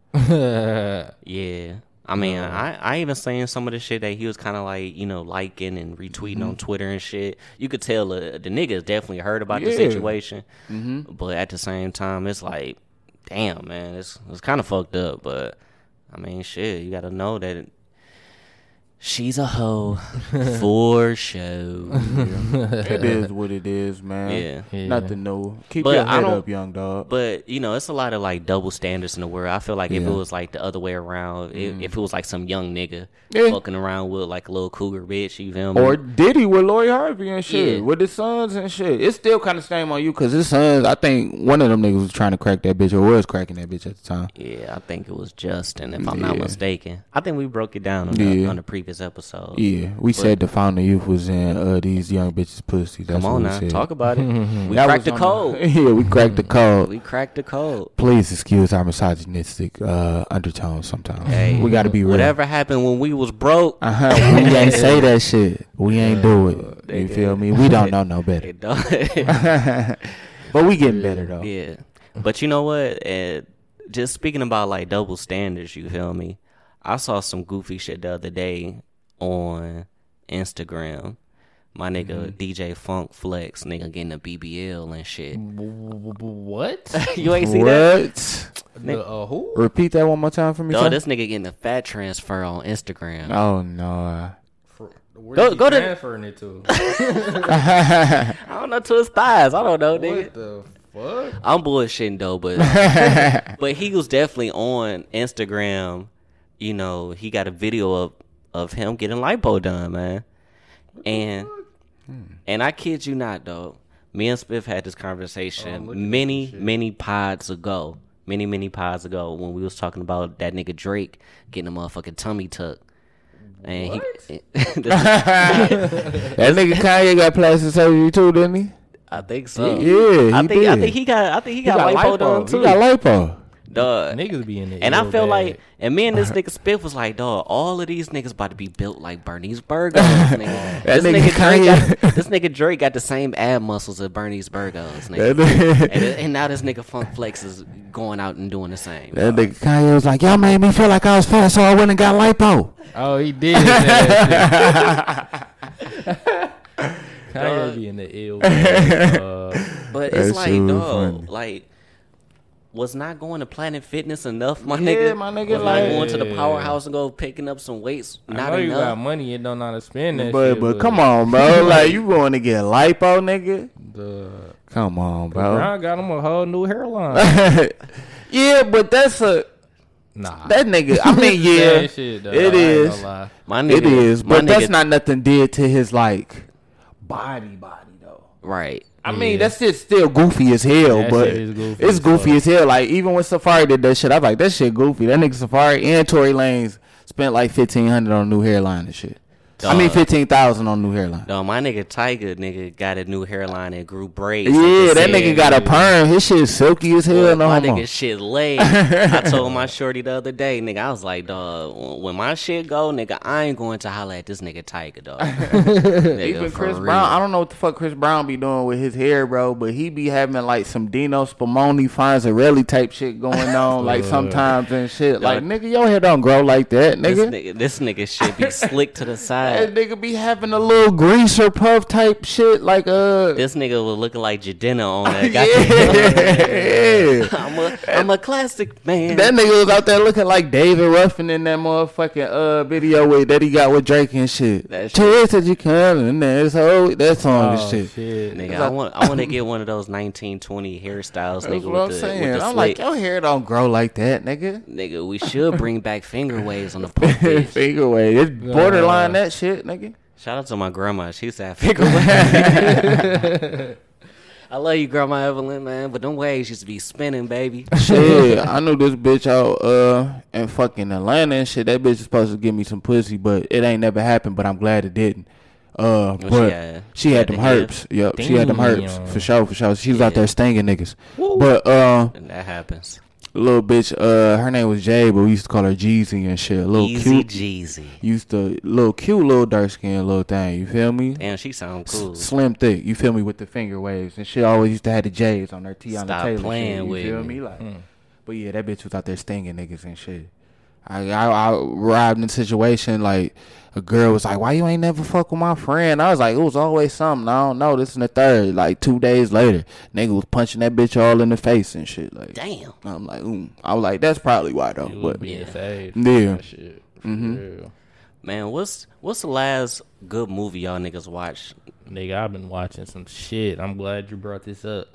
S2: Yeah. I mean, I even seen some of the shit that he was kind of like, you know, liking and retweeting on Twitter and shit. You could tell the niggas definitely heard about the situation. But at the same time, it's like, damn, man, it's kind of fucked up. But, I mean, shit, you got to know that she's a hoe for show.
S7: It is what it is, man.
S2: Yeah.
S7: Nothing new. Keep your head up, young dog.
S2: But, you know, it's a lot of, like, double standards in the world. I feel like if it was, like, the other way around, if it was, like, some young nigga fucking around with, like, a little cougar bitch, you feel me?
S7: Or Diddy with Lori Harvey and shit. With his sons and shit. It's still kind of shame on you because his sons, I think one of them niggas was trying to crack that bitch or was cracking that bitch at the time.
S2: Yeah, I think it was Justin, if I'm not mistaken. I think we broke it down on the previous episode.
S7: Yeah, we said the Fountain Youth was in these young bitches' pussy. That's
S2: come on now,
S7: said.
S2: talk about it. We cracked the code.
S7: Yeah, we cracked the code.
S2: We cracked the code.
S7: Please excuse our misogynistic undertones sometimes. Hey, we got to be real.
S2: Whatever happened when we was broke.
S7: We ain't say that shit. We ain't do it. You feel me? We don't know no better. But we getting better though.
S2: Yeah. But you know what? Just speaking about like double standards, you feel me? I saw some goofy shit the other day on Instagram. My nigga DJ Funk Flex, nigga getting a BBL and shit.
S8: What?
S2: You ain't see that?
S8: Who?
S7: Repeat that one more time for me.
S2: No, this nigga getting a fat transfer on Instagram.
S7: Oh no.
S8: Where go transferring it to?
S2: I don't know, to his thighs. I don't know, nigga.
S8: What the fuck?
S2: I'm bullshitting though, but he was definitely on Instagram. You know, he got a video of him getting lipo done, man. And I kid you not, though. Me and Spiff had this conversation many pods ago. Many pods ago when we was talking about that nigga Drake getting a motherfucking tummy tuck. And
S7: that nigga Kanye got plastic surgery too, didn't he?
S2: I think so.
S7: Yeah,
S2: I think he got lipo done too.
S7: He got lipo.
S2: Dog.
S8: Niggas be in the
S2: and I feel like, and me and this nigga Spiff was like, dog, all of these niggas about to be built like Bernice Burgos. Nigga. This nigga Drake got the same ab muscles as Bernice Burgos, nigga. and now this nigga Funk Flex is going out and doing the same.
S7: That nigga Kanye was like, y'all made me feel like I was fat, so I went and got lipo.
S8: Oh, he did. Kanye be in the ill.
S2: But it's like, dog, like, was not going to Planet Fitness enough, my nigga?
S7: Yeah, my nigga.
S2: Was like going to the powerhouse and go picking up some weights. Not
S8: I know
S2: enough.
S8: You got money, you don't know how to spend that
S7: but,
S8: shit.
S7: But come on, bro. Like, you going to get lipo, nigga? Come on, bro.
S8: Brown got him a whole new hairline.
S7: Yeah, but that's a...
S8: Nah.
S7: That nigga, I mean, yeah,
S8: shit,
S7: it is.
S2: My nigga,
S7: it is, but that's
S2: nigga,
S7: not nothing did to his, like, body, though.
S2: Right.
S7: I mean, that shit's still goofy as hell,
S8: that
S7: but it's goofy as hell. Like, even when Safari did that shit, I was like, that shit goofy. That nigga Safari and Tory Lanez spent like $1,500 on a new hairline and shit. I mean 15,000 on new hairline.
S2: No, my nigga Tiger nigga got a new hairline and grew braids.
S7: Yeah, that nigga got a perm. His shit silky as hell. No
S2: my
S7: homo.
S2: nigga shit laid. I told my shorty the other day, nigga, I was like, dog, when my shit go, nigga, I ain't going to holler at this nigga Tiger, dog. Nigga,
S7: Even Chris
S2: real.
S7: Brown, I don't know what the fuck Chris Brown be doing with his hair, bro, but he be having like some Dino Spumoni, Fonzarelli type shit going on, like sometimes and shit. Like, nigga, your hair don't grow like that, nigga.
S2: This nigga shit be slick to the side.
S7: That nigga be having a little greaser puff type shit, like
S2: This nigga was looking like Jadena on that guy.
S7: Yeah.
S2: I'm a classic man.
S7: That nigga was out there looking like David Ruffin in that motherfucking video that he got with Drake and shit.
S2: That shit.
S7: Cheers to you coming, that song and shit.
S2: Nigga, I want to get one of those 1920 hairstyles, nigga.
S7: That's what I'm
S2: with
S7: saying.
S2: the
S7: I'm
S2: slick.
S7: like, your hair don't grow like that, nigga.
S2: Nigga, we should bring back finger waves on the pump. Bitch.
S7: Finger wave. It's borderline that shit, nigga.
S2: Shout out to my grandma. She used to have finger waves. I love you, Grandma Evelyn, man. But them waves used to be spinning, baby.
S7: Shit, I knew this bitch out in fucking Atlanta and shit. That bitch is supposed to give me some pussy, but it ain't never happened. But I'm glad it didn't. But she had them herpes. Yep, she had them herpes for sure. She was out there stinging niggas.
S2: Woo.
S7: But
S2: and that happens.
S7: little bitch, her name was Jay, but we used to call her Jeezy and shit. Little
S2: Easy
S7: cute
S2: Jeezy.
S7: Little cute, little dark skin, little thing. You feel me?
S2: Damn, she sound cool.
S7: Slim thick. You feel me? With the finger waves and she always used to have the J's on her Tiana
S2: Stop
S7: Taylor.
S2: playing
S7: shit, you
S2: with
S7: feel
S2: me.
S7: me? Like, but yeah, that bitch was out there stinging niggas and shit. I arrived in a situation like a girl was like, "Why you ain't never fuck with my friend?" I was like, "It was always something. I don't know. This is the third." Like 2 days later, nigga was punching that bitch all in the face and shit. Like,
S2: damn.
S7: I'm like, I was like, that's probably why though.
S8: You
S7: But
S8: being safe.
S7: yeah,
S8: That shit. For real.
S2: Man, what's the last good movie y'all niggas watched?
S8: Nigga, I've been watching some shit. I'm glad you brought this up.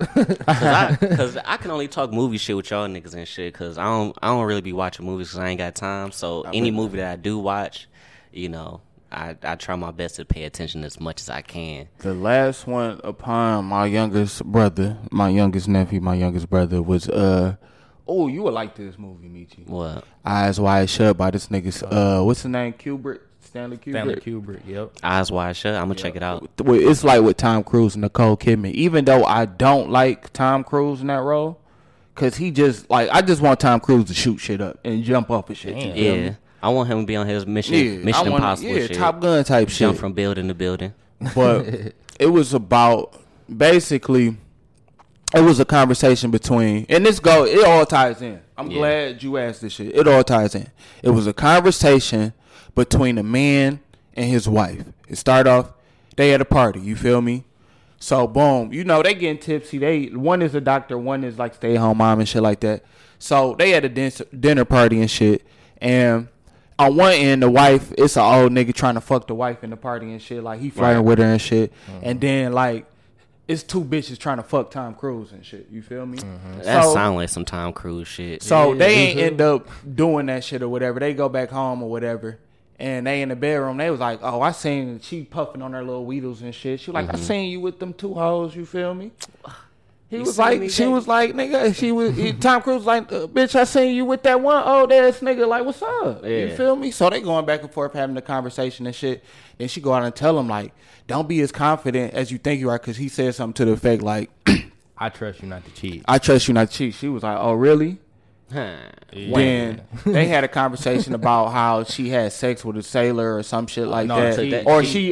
S2: Cause I can only talk movie shit with y'all niggas and shit. Cause I don't really be watching movies because I ain't got time. So any movie that I do watch, you know, I try my best to pay attention as much as I can.
S7: the last one upon my youngest brother, my youngest nephew, my youngest brother was oh, you would like this movie, Michi.
S2: What?
S7: Eyes Wide Shut by this nigga's what's his name? Stanley Kubrick.
S8: Stanley Kubrick, yep.
S2: Eyes Wide Shut. I'm gonna check it out.
S7: It's like with Tom Cruise and Nicole Kidman. Even though I don't like Tom Cruise in that role, cause he just like I just want Tom Cruise to shoot shit up and jump off and shit. You feel
S2: Yeah,
S7: me?
S2: I want him to be on his Mission Impossible shit.
S7: Top Gun type shit.
S2: Jump from building to building.
S7: But it was about basically it was a conversation between it all ties in. I'm glad you asked this shit. It all ties in. It was a conversation between a man and his wife. It started off, they had a party, you feel me? So boom, you know, they getting tipsy. One is a doctor, one is like stay home mom and shit like that. So they had a dinner party and shit. And on one end, the wife, it's an old nigga trying to fuck the wife in the party and shit. Like, he flirting with her and shit. And then, like, it's two bitches trying to fuck Tom Cruise and shit. You feel me?
S2: That sound like some Tom Cruise shit.
S7: So they ain't end up doing that shit or whatever. They go back home or whatever. And they in the bedroom. They was like, oh, I seen she puffing on her little Weedles and shit. She was like, I seen you with them two hoes. You feel me? He was like, she was like, nigga, Tom Cruise was like, bitch, I seen you with that one old ass nigga. Like, what's up?
S2: Yeah.
S7: You feel me? So they going back and forth having the conversation and shit. Then she go out and tell him, like, don't be as confident as you think you are, because he said something to the effect, like,
S8: I trust you not to cheat.
S7: I trust you not to cheat. She was like, oh, really?
S2: Huh.
S7: Then they had a conversation about how she had sex with a sailor or some shit like
S8: No,
S7: that. She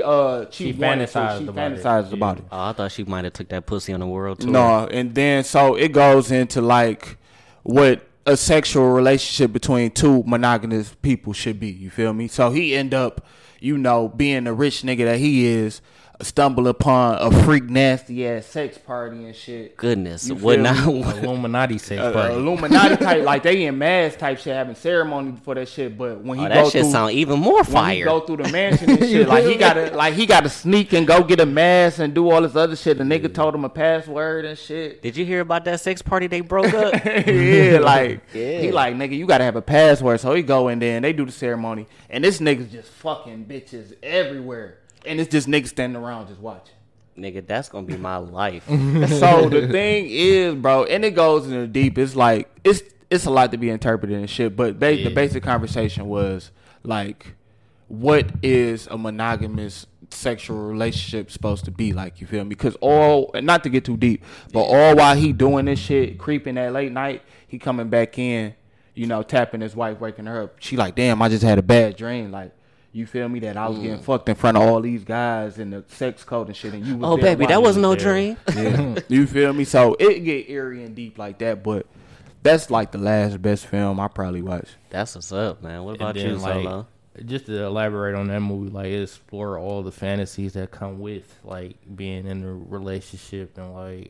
S7: fantasized about it.
S2: Oh, I thought she might have took that pussy on the world tour.
S7: No, and then so it goes into like what a sexual relationship between two monogamous people should be. You feel me? So he end up, you know, being the rich nigga that he is, stumble upon a freak nasty ass sex party and shit.
S2: Goodness,
S7: You
S2: what
S7: feel
S2: now?
S7: me?
S8: Illuminati sex party.
S7: Illuminati type, like they in mass type shit, having ceremony for that shit. But when he
S2: Oh,
S7: go
S2: that shit
S7: through,
S2: sound even more
S7: when
S2: fire.
S7: he go through the mansion and shit, he gotta sneak and go get a mask and do all this other shit. The nigga told him a password and shit.
S2: Did you hear about that sex party they broke up?
S7: He like, nigga, you gotta have a password. So he go in there and they do the ceremony, and this nigga's just fucking bitches everywhere, and it's just niggas standing around just watching.
S2: Nigga, that's gonna be my life.
S7: So the thing is, bro, and it goes into the deep. It's like it's a lot to be interpreted and shit. But the basic conversation was like, what is a monogamous sexual relationship supposed to be like, you feel me? Because all, and not to get too deep, but all while he doing this shit, creeping at late night, he coming back in, you know, tapping his wife, waking her up. She like, damn, I just had a bad dream. Like, you feel me? That I was getting fucked in front of all these guys in the sex code and shit. And you was
S2: Oh,
S7: there
S2: baby, that wasn't no dream.
S7: Yeah. You feel me? So it get eerie and deep like that, but that's like the last best film I probably watched.
S2: That's what's up, man. What about
S8: And then,
S2: you, Solo?
S8: Just to elaborate on that movie, like it explore all the fantasies that come with like being in a relationship, and like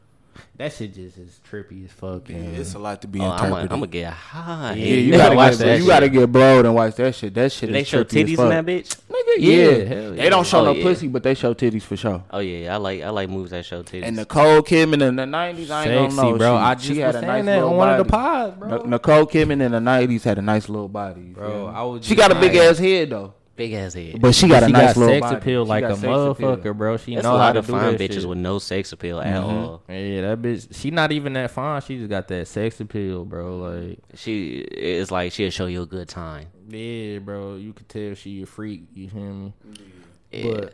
S8: that shit just is trippy as fuck.
S7: Yeah,
S8: and
S7: it's a lot to be
S2: I'm
S7: interpreted.
S2: gonna get high.
S7: Yeah, you gotta
S8: watch
S7: get,
S8: that
S7: you
S8: shit.
S7: gotta get blowed and watch that shit. That shit
S2: Do they
S7: is
S2: show
S7: trippy as
S2: titties
S7: fuck.
S2: in that bitch?
S7: Nigga,
S8: Yeah, hell
S7: They don't show
S2: Oh,
S7: no
S2: yeah.
S7: pussy, but they show titties for sure.
S2: Oh yeah, I like movies that show titties.
S7: And Nicole Kidman in the 90s, I ain't
S8: Sexy,
S7: gonna know.
S8: bro.
S7: She,
S8: I just
S7: she
S8: was
S7: had a
S8: saying
S7: nice
S8: that
S7: little
S8: on one of the
S7: body.
S8: pods, bro.
S7: Nicole Kidman in the 90s had a nice little body. You
S8: Bro,
S7: feel me?
S8: I was
S7: She
S8: just
S7: got a big
S8: like-
S7: ass head though,
S2: big ass head.
S7: but she got a
S8: She
S7: nice
S8: got
S7: little
S8: sex
S7: body.
S8: appeal
S7: She
S8: like
S7: got
S8: a
S7: sex
S8: motherfucker,
S7: appeal.
S8: bro. She
S2: There's
S8: know
S2: a
S8: how
S2: lot
S8: to
S2: of
S8: do
S2: fine
S8: that
S2: bitches
S8: shit.
S2: with no sex appeal at all.
S8: Yeah, that bitch. She not even that fine. She just got that sex appeal, bro. Like,
S2: She is like she'll show you a good time.
S8: yeah, bro. You could tell she a freak. You hear me?
S2: Yeah.
S8: But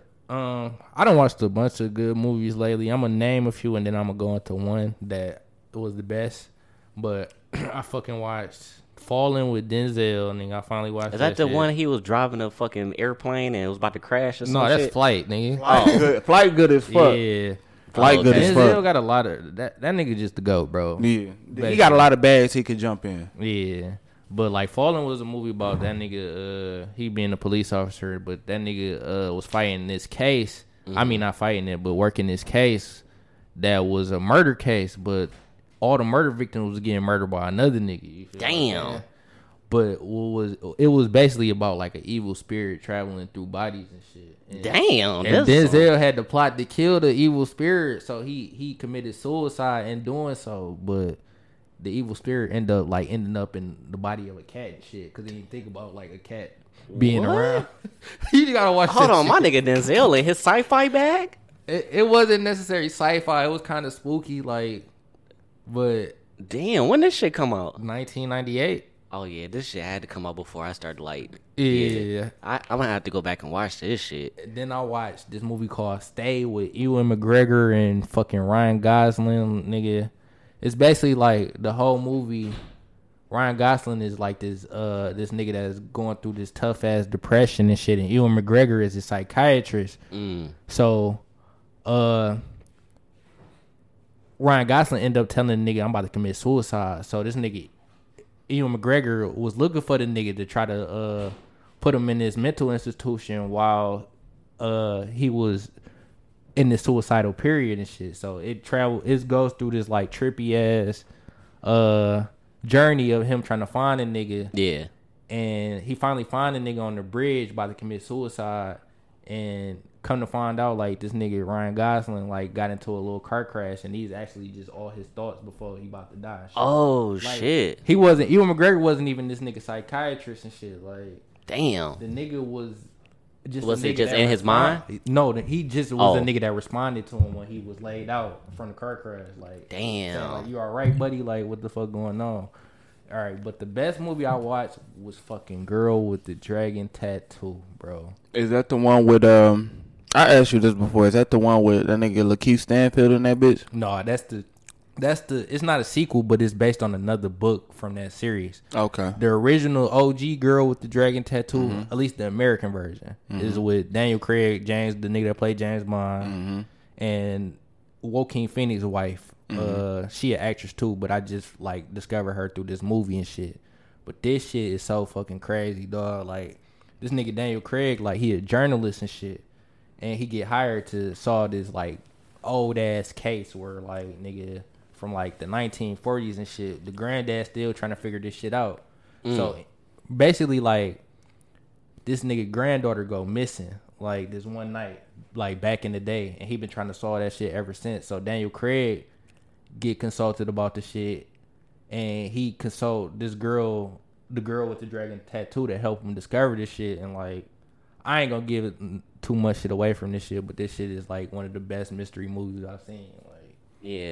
S8: I done watched a bunch of good movies lately. I'm gonna name a few and then I'm gonna go into one that was the best. But I fucking watched Falling with Denzel, and then I finally watched.
S2: Is that the
S8: shit.
S2: one he was driving a fucking airplane and it was about to crash or something?
S8: No, that's
S2: shit?
S8: Flight, nigga.
S7: Flight good as fuck.
S8: Yeah,
S7: Flight good as
S8: Denzel
S7: fuck.
S8: got a lot of that. That nigga just the goat, bro.
S7: Yeah, he got a lot of bags he could jump in.
S8: Yeah. But like Fallen was a movie about that nigga, he being a police officer, but that nigga was fighting this case. I mean not fighting it, but working this case that was a murder case, but all the murder victims was getting murdered by another nigga. You feel
S2: Damn.
S8: what I'm saying? But it was basically about like an evil spirit traveling through bodies and shit. And,
S2: Damn.
S8: and
S2: that's-
S8: Denzel had the plot to kill the evil spirit, so he committed suicide in doing so, but the evil spirit ending up in the body of a cat and shit. Because then you think about like a cat being
S2: What?
S8: around. You gotta watch.
S2: Hold
S8: that
S2: on, my
S8: shit.
S2: nigga Denzel in his sci-fi bag.
S8: It wasn't necessarily sci-fi. It was kind of spooky, like, but
S2: Damn, when this shit come out?
S8: 1998.
S2: Oh yeah, this shit had to come out before I started like.
S8: Yeah.
S2: I'm gonna have to go back and watch this shit.
S8: Then I watched this movie called Stay with Ewan McGregor and fucking Ryan Gosling, nigga. It's basically like the whole movie. Ryan Gosling is like this nigga that's going through this tough ass depression and shit, and Ewan McGregor is a psychiatrist. So, Ryan Gosling ended up telling the nigga, I'm about to commit suicide. So this nigga, Ewan McGregor, was looking for the nigga to try to put him in this mental institution while he was in this suicidal period and shit. So it goes through this like trippy ass journey of him trying to find a nigga.
S2: Yeah.
S8: And he finally find a nigga on the bridge about to commit suicide, and come to find out like this nigga Ryan Gosling like got into a little car crash, and these actually just all his thoughts before he about to die and shit.
S2: Oh
S8: Like,
S2: shit.
S8: Ewan McGregor wasn't even this nigga psychiatrist and shit. Like,
S2: Damn.
S8: the nigga was just
S2: Was
S8: a
S2: it
S8: nigga
S2: just
S8: that
S2: in his mind?
S8: No, he just was
S2: Oh.
S8: a nigga that responded to him when he was laid out from the car crash. Like,
S2: Damn.
S8: saying, like, you all right, buddy? Like, what the fuck going on? All right, but the best movie I watched was fucking Girl with the Dragon Tattoo, bro.
S7: Is that the one with I asked you this before. Is that the one with that nigga Lakeith Stanfield in that bitch?
S8: No, that's the. It's not a sequel, but it's based on another book from that series.
S7: Okay.
S8: The original OG Girl with the Dragon Tattoo, at least the American version, is with Daniel Craig, the nigga that played James Bond, and Joaquin Phoenix's wife. She an actress too, but I just like discovered her through this movie and shit. But this shit is so fucking crazy, dog. Like, this nigga Daniel Craig, like, he a journalist and shit, and he get hired to solve this like old ass case where like nigga from like the 1940s and shit, the granddad still trying to figure this shit out. So basically, like, this nigga granddaughter go missing like this one night, like back in the day, and he been trying to solve that shit ever since. So Daniel Craig get consulted about the shit, and he consult this girl, the girl with the dragon tattoo, to help him discover this shit. And like, I ain't gonna give it too much shit away from this shit, but this shit is like one of the best mystery movies I've seen. Like,
S2: Yeah.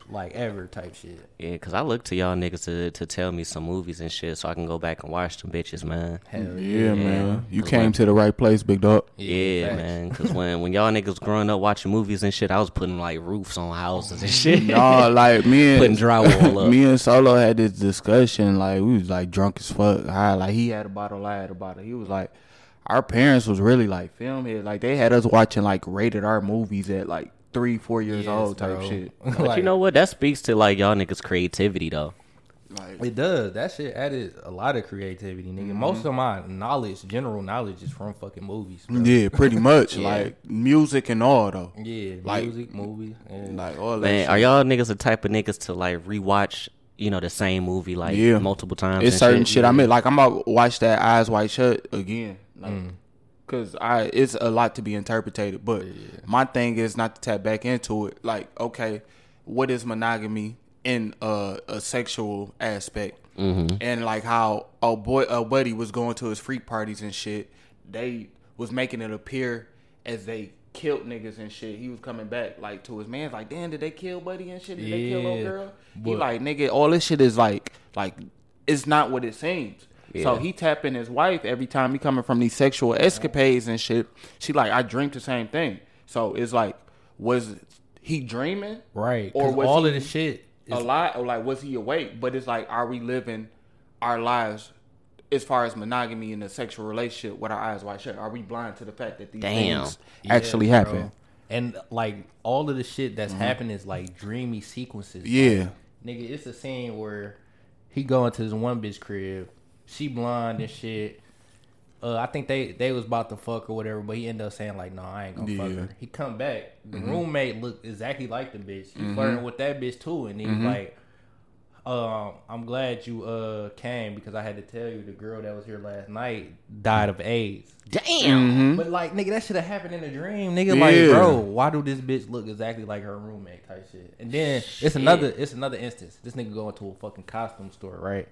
S8: like ever type shit.
S2: Yeah, because I look to y'all niggas to tell me some movies and shit so I can go back and watch them bitches, man.
S8: Hell
S7: Yeah, man. You came to the right place, big dog.
S2: Yeah, man. Because when y'all niggas growing up watching movies and shit, I was putting like roofs on houses and shit.
S7: No, like
S2: putting drywall up.
S7: Me and Solo had this discussion. Like we was like drunk as fuck. Like he had a bottle, I had a bottle. He was like, our parents was really like film head. Like they had us watching like rated R movies at like 3-4 years old type shit.
S2: But
S8: Like,
S2: you know what? That speaks to like y'all niggas' creativity though.
S7: Like,
S8: it does. That shit added a lot of creativity, nigga. Most of my knowledge, general knowledge, is from fucking movies, bro.
S7: yeah, pretty much.
S8: Yeah.
S7: Like music and all though.
S8: Yeah,
S7: Like-
S8: music, movies. Yeah.
S7: Like all that.
S2: Man,
S7: shit.
S2: are y'all niggas the type of niggas to like rewatch, you know, the same movie like
S7: Yeah.
S2: multiple times?
S7: It's
S2: and
S7: certain shit. I mean, like I'm gonna watch that Eyes Wide Shut again, like, cause it's a lot to be interpreted. But my thing is not to tap back into it. Like, okay, what is monogamy in a sexual aspect? And like how a buddy was going to his freak parties and shit. They was making it appear as they killed niggas and shit. He was coming back like to his man's like, damn, did they kill buddy and shit? Did they kill old girl? He like, nigga, all this shit is like it's not what it seems. So he tapping his wife every time he coming from these sexual escapades and shit. She like, I dreamt the same thing. So it's like, was he dreaming?
S8: Right.
S7: Or
S8: Or
S7: was
S8: all
S7: he
S8: of the shit is
S7: a lot? Or like, was he awake? But it's like, are we living our lives as far as monogamy in a sexual relationship with our eyes wide shut? Are we blind to the fact that these things actually
S8: bro.
S7: happen?
S8: And like all of the shit that's happening is like dreamy sequences.
S7: Yeah.
S8: Like, nigga, it's a scene where he go into this one bitch crib. She blonde and shit. I think they was about to fuck or whatever, but he ended up saying like, no, I ain't gonna fuck her. He come back. The roommate looked exactly like the bitch. He flirting with that bitch too, and he was like, I'm glad you came because I had to tell you the girl that was here last night died of AIDS.
S2: Damn.
S8: But like, nigga, that should have happened in a dream, nigga. Like, bro, why do this bitch look exactly like her roommate type shit? And then it's another instance. This nigga going to a fucking costume store, right?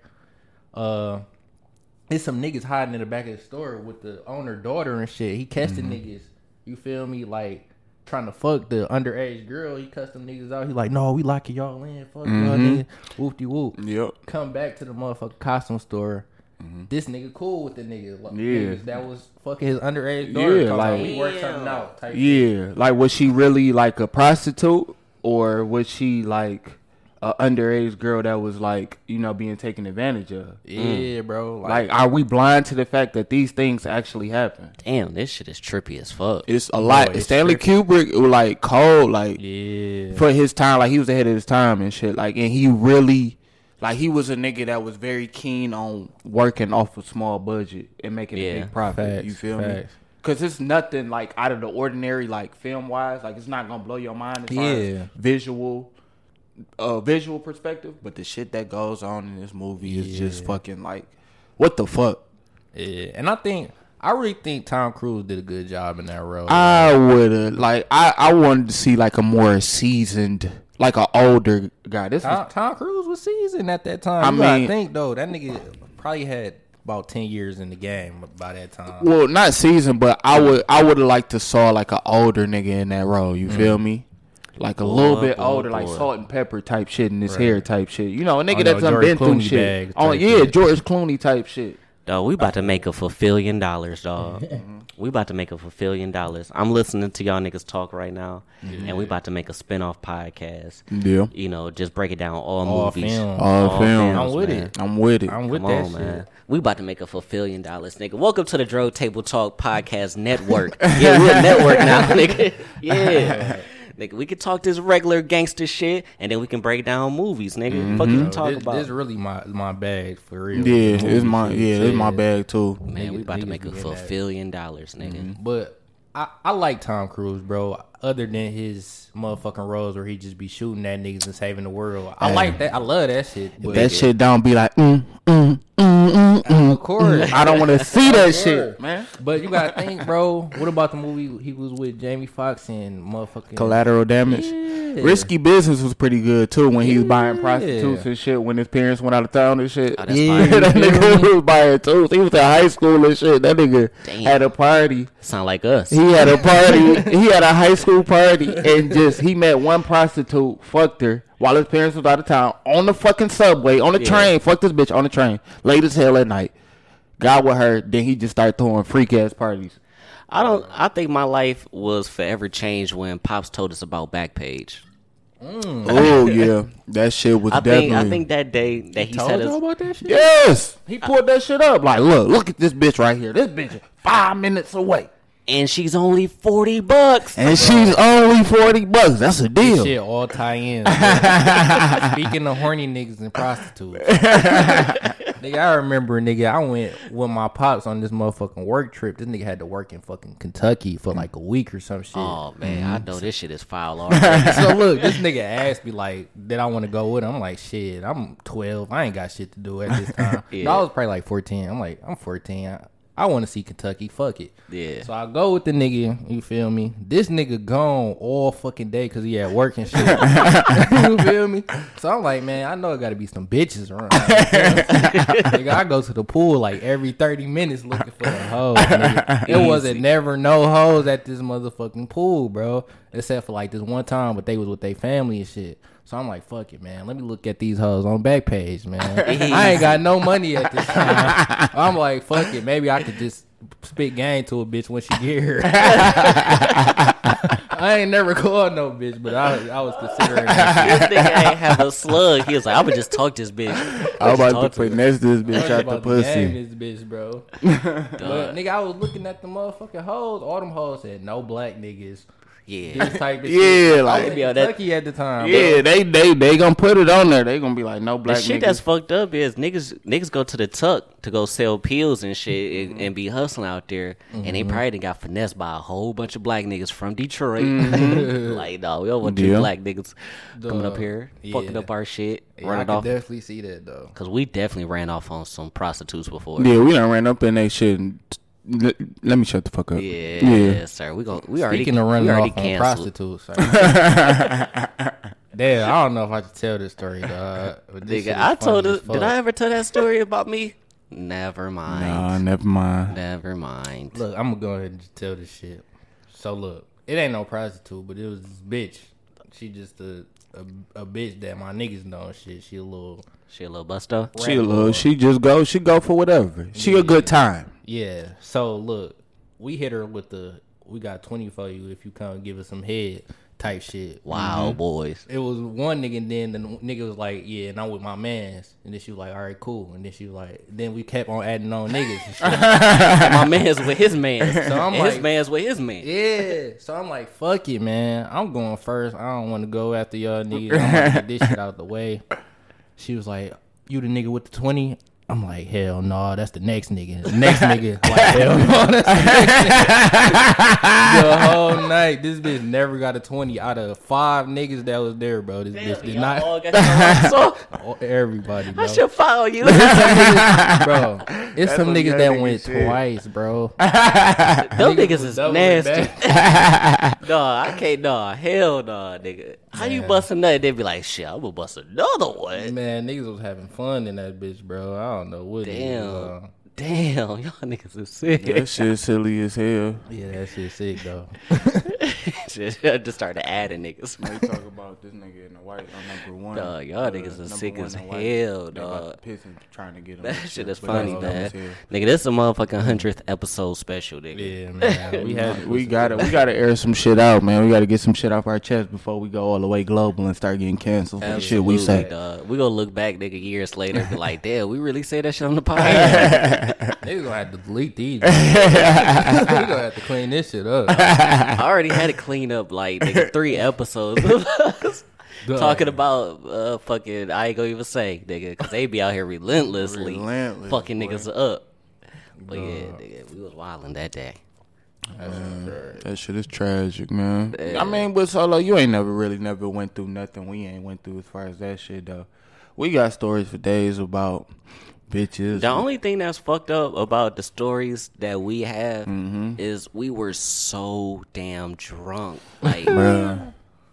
S8: It's some niggas hiding in the back of the store with the owner daughter and shit. He catch the niggas, you feel me, like trying to fuck the underage girl. He cussed them niggas out. He like, no, we locking y'all in. Fuck y'all niggas. Whoop-de-whoop.
S7: Yep.
S8: Come back to the motherfucking costume store. This nigga cool with the nigga. Like, niggas that was fucking his underage daughter.
S7: Yeah, like-
S8: we worked something out. Type shit.
S7: Yeah. Like, was she really like a prostitute? Or was she like a underage girl that was like, you know, being taken advantage of?
S8: Yeah, bro.
S7: Like, are we blind to the fact that these things actually happen?
S2: Damn, this shit is trippy as fuck.
S7: It's a lot.
S8: it's
S7: Stanley Kubrick was like cold, like
S8: yeah.
S7: for his time, like he was ahead of his time and shit. Like, and he really, like, he was a nigga that was very keen on working off a small budget and making a big profit.
S8: Facts,
S7: You feel me?
S8: facts.
S7: Cause it's nothing like out of the ordinary, like film wise. Like, it's not gonna blow your mind as far as visual perspective. But the shit that goes on in this movie is just fucking like, what the fuck?
S8: Yeah, and I really think Tom Cruise did a good job in that role.
S7: I would have like I wanted to see like a more seasoned, like an older guy. This was,
S8: Tom Cruise was seasoned at that time. I think though that nigga probably had about 10 years in the game by that time.
S7: well, not seasoned, but I would have liked to saw like an older nigga in that role. You feel me? Like a little bit older, like Salt and Pepper type shit in his hair type shit. You know, a nigga that's done been through shit. Oh yeah, George Clooney type shit.
S2: Dog, we about to make a $1 dog. We about to make a $1 I'm listening to y'all niggas talk right now, and we about to make a spinoff podcast.
S7: Yeah.
S2: You know, just break it down all movies.
S8: Film.
S7: All film.
S8: I'm with
S2: man.
S8: it.
S7: I'm with it.
S8: I'm with
S2: Come
S8: that
S2: on,
S8: shit.
S2: man. We about to make a $1 nigga. Welcome to the Dro Table Talk Podcast Network. Yeah, we're a network now, nigga. Yeah. Nigga, we can talk this regular gangster shit, and then we can break down movies, nigga. Fuck you talk about?
S8: This is really my bag for real.
S7: Yeah, it's my bag too.
S2: Man, we about to
S8: niggas
S2: make a
S8: be in that.
S2: $1 nigga.
S8: But I like Tom Cruise, bro. Other than his motherfucking roles where he just be shooting at niggas and saving the world, I like that. I love that shit. But
S7: That shit don't be like,
S8: of course.
S7: I don't want to see that shit, man.
S8: But you gotta think, bro. What about the movie he was with Jamie Foxx and motherfucking
S7: Collateral Damage.
S8: Yeah.
S7: Risky Business was pretty good too when he was buying prostitutes and shit when his parents went out of town and shit.
S2: that's fine.
S7: That nigga was buying too. He was in high school and shit. That nigga had a party.
S2: Sound like us.
S7: He had a party. He had a high school party and he met one prostitute, fucked her, while his parents was out of town on the fucking subway, on the train. Fuck this bitch on the train. Late as hell at night. Got with her. Then he just started throwing freak ass parties.
S2: I think my life was forever changed when Pops told us about Backpage.
S7: Oh yeah, that shit was definitely.
S2: I think that day that he said us
S8: about that shit.
S7: Yes, he pulled that shit up. Like, look at this bitch right here. This bitch is 5 minutes away,
S2: and she's only $40.
S7: and she's only $40. That's a deal.
S8: This shit all tie in. Speaking of horny niggas and prostitutes, nigga, I remember, nigga, I went with my pops on this motherfucking work trip. This nigga had to work in fucking Kentucky for like a week or some shit.
S2: Oh man, I know this shit is foul already.
S8: So look, this nigga asked me like, did I want to go with him? I'm like, shit, I'm 12. I ain't got shit to do at this time. No, I was probably like 14. I'm like, I'm 14. I want to see Kentucky. Fuck it.
S2: Yeah.
S8: So I go with the nigga. You feel me? This nigga gone all fucking day because he at work and shit. You feel me? So I'm like, man, I know it got to be some bitches around. Nigga, I go to the pool like every 30 minutes looking for a hoe. Nigga. It wasn't never no hoes at this motherfucking pool, bro. Except for like this one time, but they was with their family and shit. So I'm like, fuck it, man. Let me look at these hoes on Backpage, man. I ain't got no money at this time. I'm like, fuck it. Maybe I could just spit game to a bitch when she get here. I ain't never called no bitch, but I was considering that.
S2: This nigga ain't have a slug. He was like, I'ma just talk this bitch.
S7: I was about to finesse this bitch out the pussy.
S8: This bitch, bro. But nigga, I was looking at the motherfucking hoes. All them hoes said no black niggas.
S2: Yeah.
S8: This type of
S7: Yeah,
S8: shit.
S7: like-
S8: I was in Kentucky at the time.
S7: Yeah,
S8: bro.
S7: they gonna put it on there. They gonna be like, no black
S2: The shit
S7: niggas.
S2: that's fucked up is niggas go to the tuck to go sell pills and shit and be hustling out there, and they probably done got finessed by a whole bunch of black niggas from Detroit. Like, no, we don't want you black niggas coming up here fucking up our shit,
S8: Yeah, I
S2: running
S8: could
S2: off.
S8: definitely see that though.
S2: Cause we definitely ran off on some prostitutes before.
S7: Yeah, we done ran up in that shit. And let me shut the fuck up.
S2: Yeah, sir. We already
S8: Speaking of running off on
S2: canceled.
S8: prostitutes, damn, I don't know if I should tell this story, dog. But this shit
S2: Nigga,
S8: is
S2: I told
S8: funny
S2: her.
S8: as fuck.
S2: Did I ever tell that story about me? Never mind.
S7: Nah, never mind.
S2: Never mind.
S8: Look, I'm gonna go ahead and just tell this shit. So look, it ain't no prostitute, but it was this bitch. She just a bitch that my niggas know and shit. She a little
S2: buster.
S7: She go for whatever. She a good time.
S8: Yeah. So look, we hit her with we got 20 for you if you come give us some head type shit.
S2: Wow, boys.
S8: It was one nigga, and then the nigga was like, yeah, and I'm with my mans. And then she was like, all right, cool. And then she was like, then we kept on adding on niggas and shit.
S2: My man's with his man.
S8: So I'm
S2: and
S8: like,
S2: his man's with his man.
S8: yeah. So I'm like, fuck it, man. I'm going first. I don't want to go after y'all niggas. I'm gonna get this shit out the way. She was like, you the nigga with the 20? I'm like, hell no, that's the next nigga. The next nigga, like, hell no, that's the next nigga. The whole night, this bitch never got a 20 out of 5 niggas that was there, bro. This bitch did not.
S2: All got your
S8: Oh, everybody, bro.
S2: I should follow you.
S8: Bro, it's some niggas
S7: young
S8: that
S7: nigga
S8: went
S7: shit.
S8: twice, bro.
S2: Them niggas
S8: was
S2: is
S8: doubling
S2: nasty. Nah, I can't. Nah, hell nah, nigga. How you bust a nut? They be like, shit, I'm gonna bust another one.
S8: Man, niggas was having fun in that bitch, bro. I don't know what.
S2: Damn. Damn, y'all niggas is sick.
S7: That shit silly as hell.
S8: Yeah, that shit sick though.
S2: Just started adding niggas.
S7: They talk about this nigga in the white on number 1.
S2: Dog, y'all niggas is
S7: number
S2: sick
S7: 1
S2: as
S7: in white.
S2: hell,
S7: They about
S2: dog.
S7: to piss and trying to get him.
S2: That shit is
S7: But
S2: funny,
S7: that's
S2: man.
S7: dumb as hell.
S2: Nigga, this is a motherfucking 100th episode special, nigga.
S8: Yeah, man.
S7: We gotta air some shit out, man. We gotta get some shit off our chest before we go all the way global and start getting canceled for the shit we say.
S2: Dog. We gonna look back, nigga, years later and be like, damn, we really say that shit on the podcast.
S8: Niggas gonna have to delete these. We gonna have to clean this shit up.
S2: I already had to clean up like nigga 3 episodes of us talking about fucking I ain't gonna even say nigga because they be out here relentlessly fucking
S7: boy.
S2: niggas up. But yeah, nigga, we was wilding that day.
S7: That shit is tragic, man. I mean, but Solo, you ain't never went through nothing we ain't went through as far as that shit though. We got stories for days about bitches.
S2: The only thing that's fucked up about the stories that we have is we were so damn drunk. Like
S7: Bruh.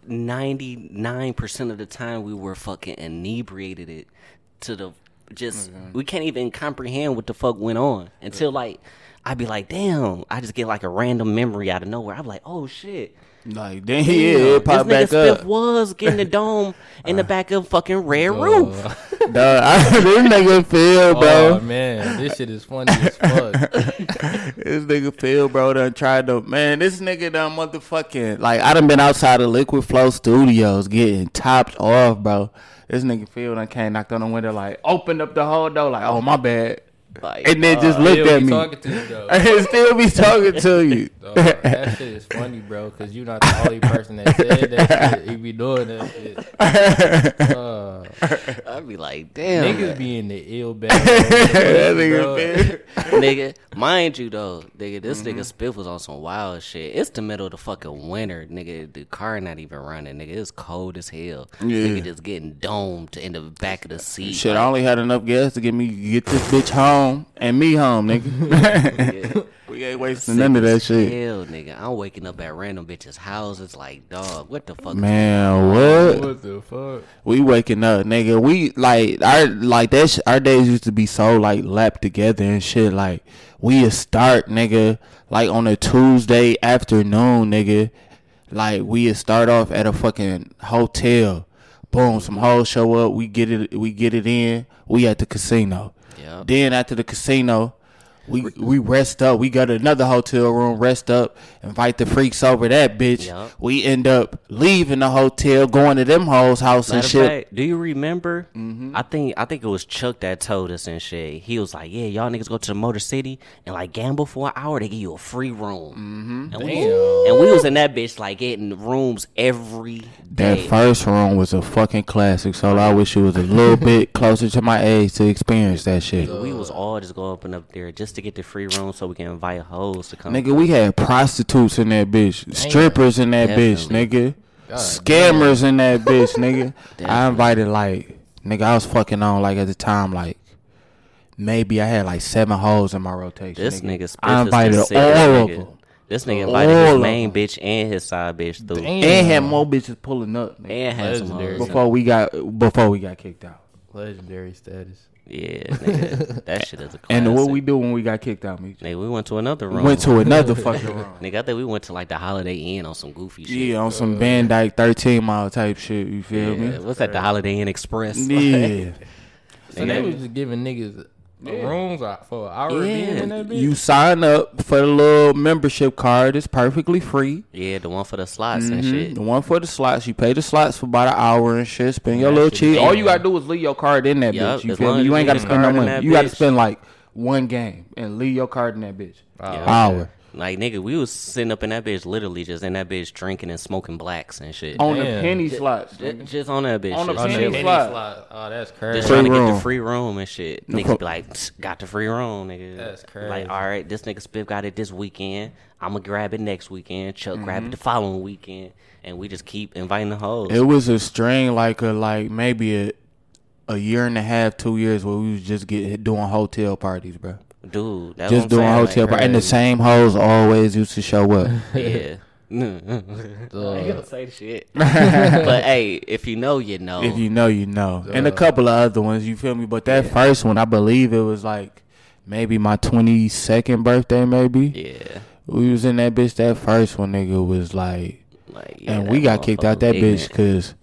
S2: 99% of the time we were fucking inebriated it to the just we can't even comprehend what the fuck went on until like I'd be like, damn, I just get like a random memory out of nowhere. I'm like, oh shit,
S7: Like then it popped back
S2: this nigga
S7: up.
S2: Spiff was getting the dome in the back of fucking Red Roof.
S7: Dog, this nigga Phil, bro.
S8: Oh man, this shit is funny as fuck.
S7: This nigga Phil, bro, done tried to, man, this nigga done motherfucking, like, I done been outside of Liquid Flow Studios getting topped off, bro. This nigga Phil done came, knocked on the window, like, opened up the whole door, like, oh, my bad.
S2: Like,
S7: And then just looked at me.
S8: Talking to you, though.
S7: And still be talking to you.
S8: That shit is funny, bro, because you're not the only person that said that shit. He be doing that shit.
S2: I'd be like, damn.
S8: Niggas be in the ill bag.
S7: That nigga Phil.
S2: Nigga, mind you though, nigga, this nigga Spiff was on some wild shit. It's the middle of the fucking winter, nigga. The car not even running, nigga. It's cold as hell.
S7: Yeah.
S2: Nigga just getting domed in the back of the seat.
S7: Shit, I only had enough gas to get this bitch home and me home, nigga.
S2: Yeah.
S7: We ain't wasting none of that shit.
S2: Hell, nigga, I'm waking up at random bitches' houses like, dog, what the fuck?
S7: Man, what?
S8: What the fuck?
S7: We waking up, nigga. We our days used to be so like lapped together and shit. Like we would start, nigga, like on a Tuesday afternoon, nigga. Like we would start off at a fucking hotel. Boom, some hoes show up. We get it in. We at the casino.
S2: Yep.
S7: Then after the casino, we rest up. We got another hotel room, rest up, invite the freaks over that bitch.
S2: Yep.
S7: We end up leaving the hotel, going to them hoes' house and
S2: Matter of
S7: shit.
S2: fact, do you remember? I think it was Chuck that told us and shit. He was like, "Yeah, y'all niggas go to the Motor City and like gamble for an hour. They give you a free room." And we was in that bitch like getting rooms every day.
S7: That first room was a fucking classic. So I wish it was a little bit closer to my age to experience that shit.
S2: We was all just going up and up there just to get the free room so we can invite hoes to come.
S7: Nigga, we had prostitutes in that bitch, strippers in that bitch, nigga, scammers in that bitch, nigga. I invited like, nigga, I was fucking on like at the time like maybe I had like 7 hoes in my rotation.
S2: This nigga
S7: I invited all of them.
S2: This nigga invited his main bitch and his side bitch through.
S7: And had more bitches pulling up, nigga.
S2: And had some hoes.
S7: before we got kicked out.
S8: Legendary status.
S2: Yeah, nigga, that shit is a classic.
S7: And what we do when we got kicked out, me?
S2: Nigga, we went to another room.
S7: Went to another fucking room.
S2: Nigga, I think we went to like the Holiday Inn on some goofy shit.
S7: Yeah, on some Van Dyke 13 mile type shit. You feel
S2: Yeah,
S7: me?
S2: what's that? The Holiday Inn Express.
S7: Yeah.
S8: So they was just giving niggas rooms for an hour being in that bitch?
S7: You sign up for the little membership card. It's perfectly free.
S2: Yeah, the one for the slots and shit.
S7: The one for the slots. You pay the slots for about an hour and shit. Spend your little cheese. All you gotta do is leave your card in that
S2: Yup,
S7: bitch. You
S2: as
S7: feel
S2: long
S7: me?
S2: as
S7: You
S2: you
S7: ain't gotta
S2: leave
S7: spend no
S2: your card in
S7: money.
S2: that
S7: You gotta
S2: bitch.
S7: spend like one game and leave your card in that bitch.
S8: Oh,
S7: Hour.
S2: Like, nigga, we was sitting up in that bitch, literally just in that bitch drinking and smoking blacks and shit.
S7: On the
S8: Damn.
S7: penny slots.
S2: Just on that bitch.
S7: On the
S2: just
S7: penny
S2: chilling.
S7: slot.
S8: Oh, that's
S2: Just
S8: crazy.
S2: trying to get
S7: room.
S2: the free room and shit. Niggas be like, got the free room, nigga.
S8: That's crazy.
S2: Like, all right, this nigga Spiff got it this weekend. I'm going to grab it next weekend. Chuck grab it the following weekend. And we just keep inviting the hoes.
S7: It was a string like maybe a year and a half, 2 years where we was just doing hotel parties, bro.
S2: Dude, that's
S7: Just
S2: what
S7: doing
S2: I'm saying.
S7: hotel parties. And the same hoes always used to show up.
S2: Yeah. I ain't gonna say the shit. But hey, if you know, you know.
S7: If you know, you know. And a couple of other ones, you feel me? But that first one, I believe it was like maybe my 22nd birthday, maybe.
S2: Yeah.
S7: We was in that bitch. That first one, nigga, was like
S2: yeah,
S7: and
S2: that
S7: we got kicked out that
S2: motherfucker was
S7: bitch because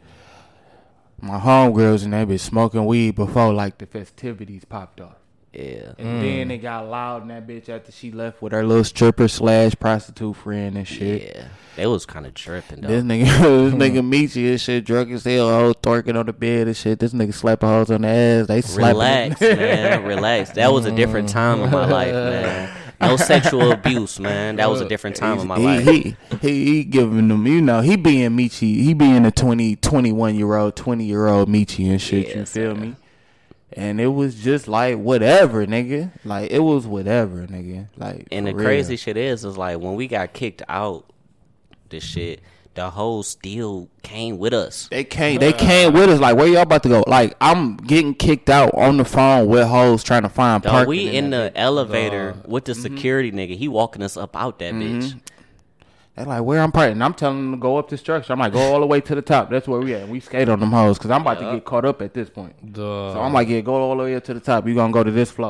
S7: my homegirls in that bitch smoking weed before like the festivities popped off.
S2: Yeah.
S7: And then it got loud in that bitch after she left with her little stripper / prostitute friend and shit.
S2: Yeah. They was kind of tripping, though.
S7: This nigga Michi and shit, drunk as hell, hoes twerking on the bed and shit. This nigga slapping hoes on the ass. They slapping.
S2: Relax, man. Relax. That was a different time in my life, man. No sexual abuse, man. That was a different time in my life.
S7: He giving them, you know, he being Michi. He being a 21-year-old, 20-year-old Michi and shit, you feel me? And it was just like whatever, nigga. Like it was whatever, nigga. Like
S2: And the
S7: for real.
S2: crazy shit is like when we got kicked out, this shit, the hoes still came with us.
S7: They came with us. Like, where y'all about to go? Like, I'm getting kicked out on the phone with hoes trying to find
S2: Dog,
S7: parking.
S2: we in the
S7: that bitch.
S2: elevator with the security nigga. He walking us up out that bitch.
S7: They're like, where I'm parking? I'm telling them to go up the structure. I'm like, go all the way to the top. That's where we at. We skate on them hoes because I'm about to get caught up at this point. So I'm like, yeah, go all the way up to the top. You gonna go to this floor.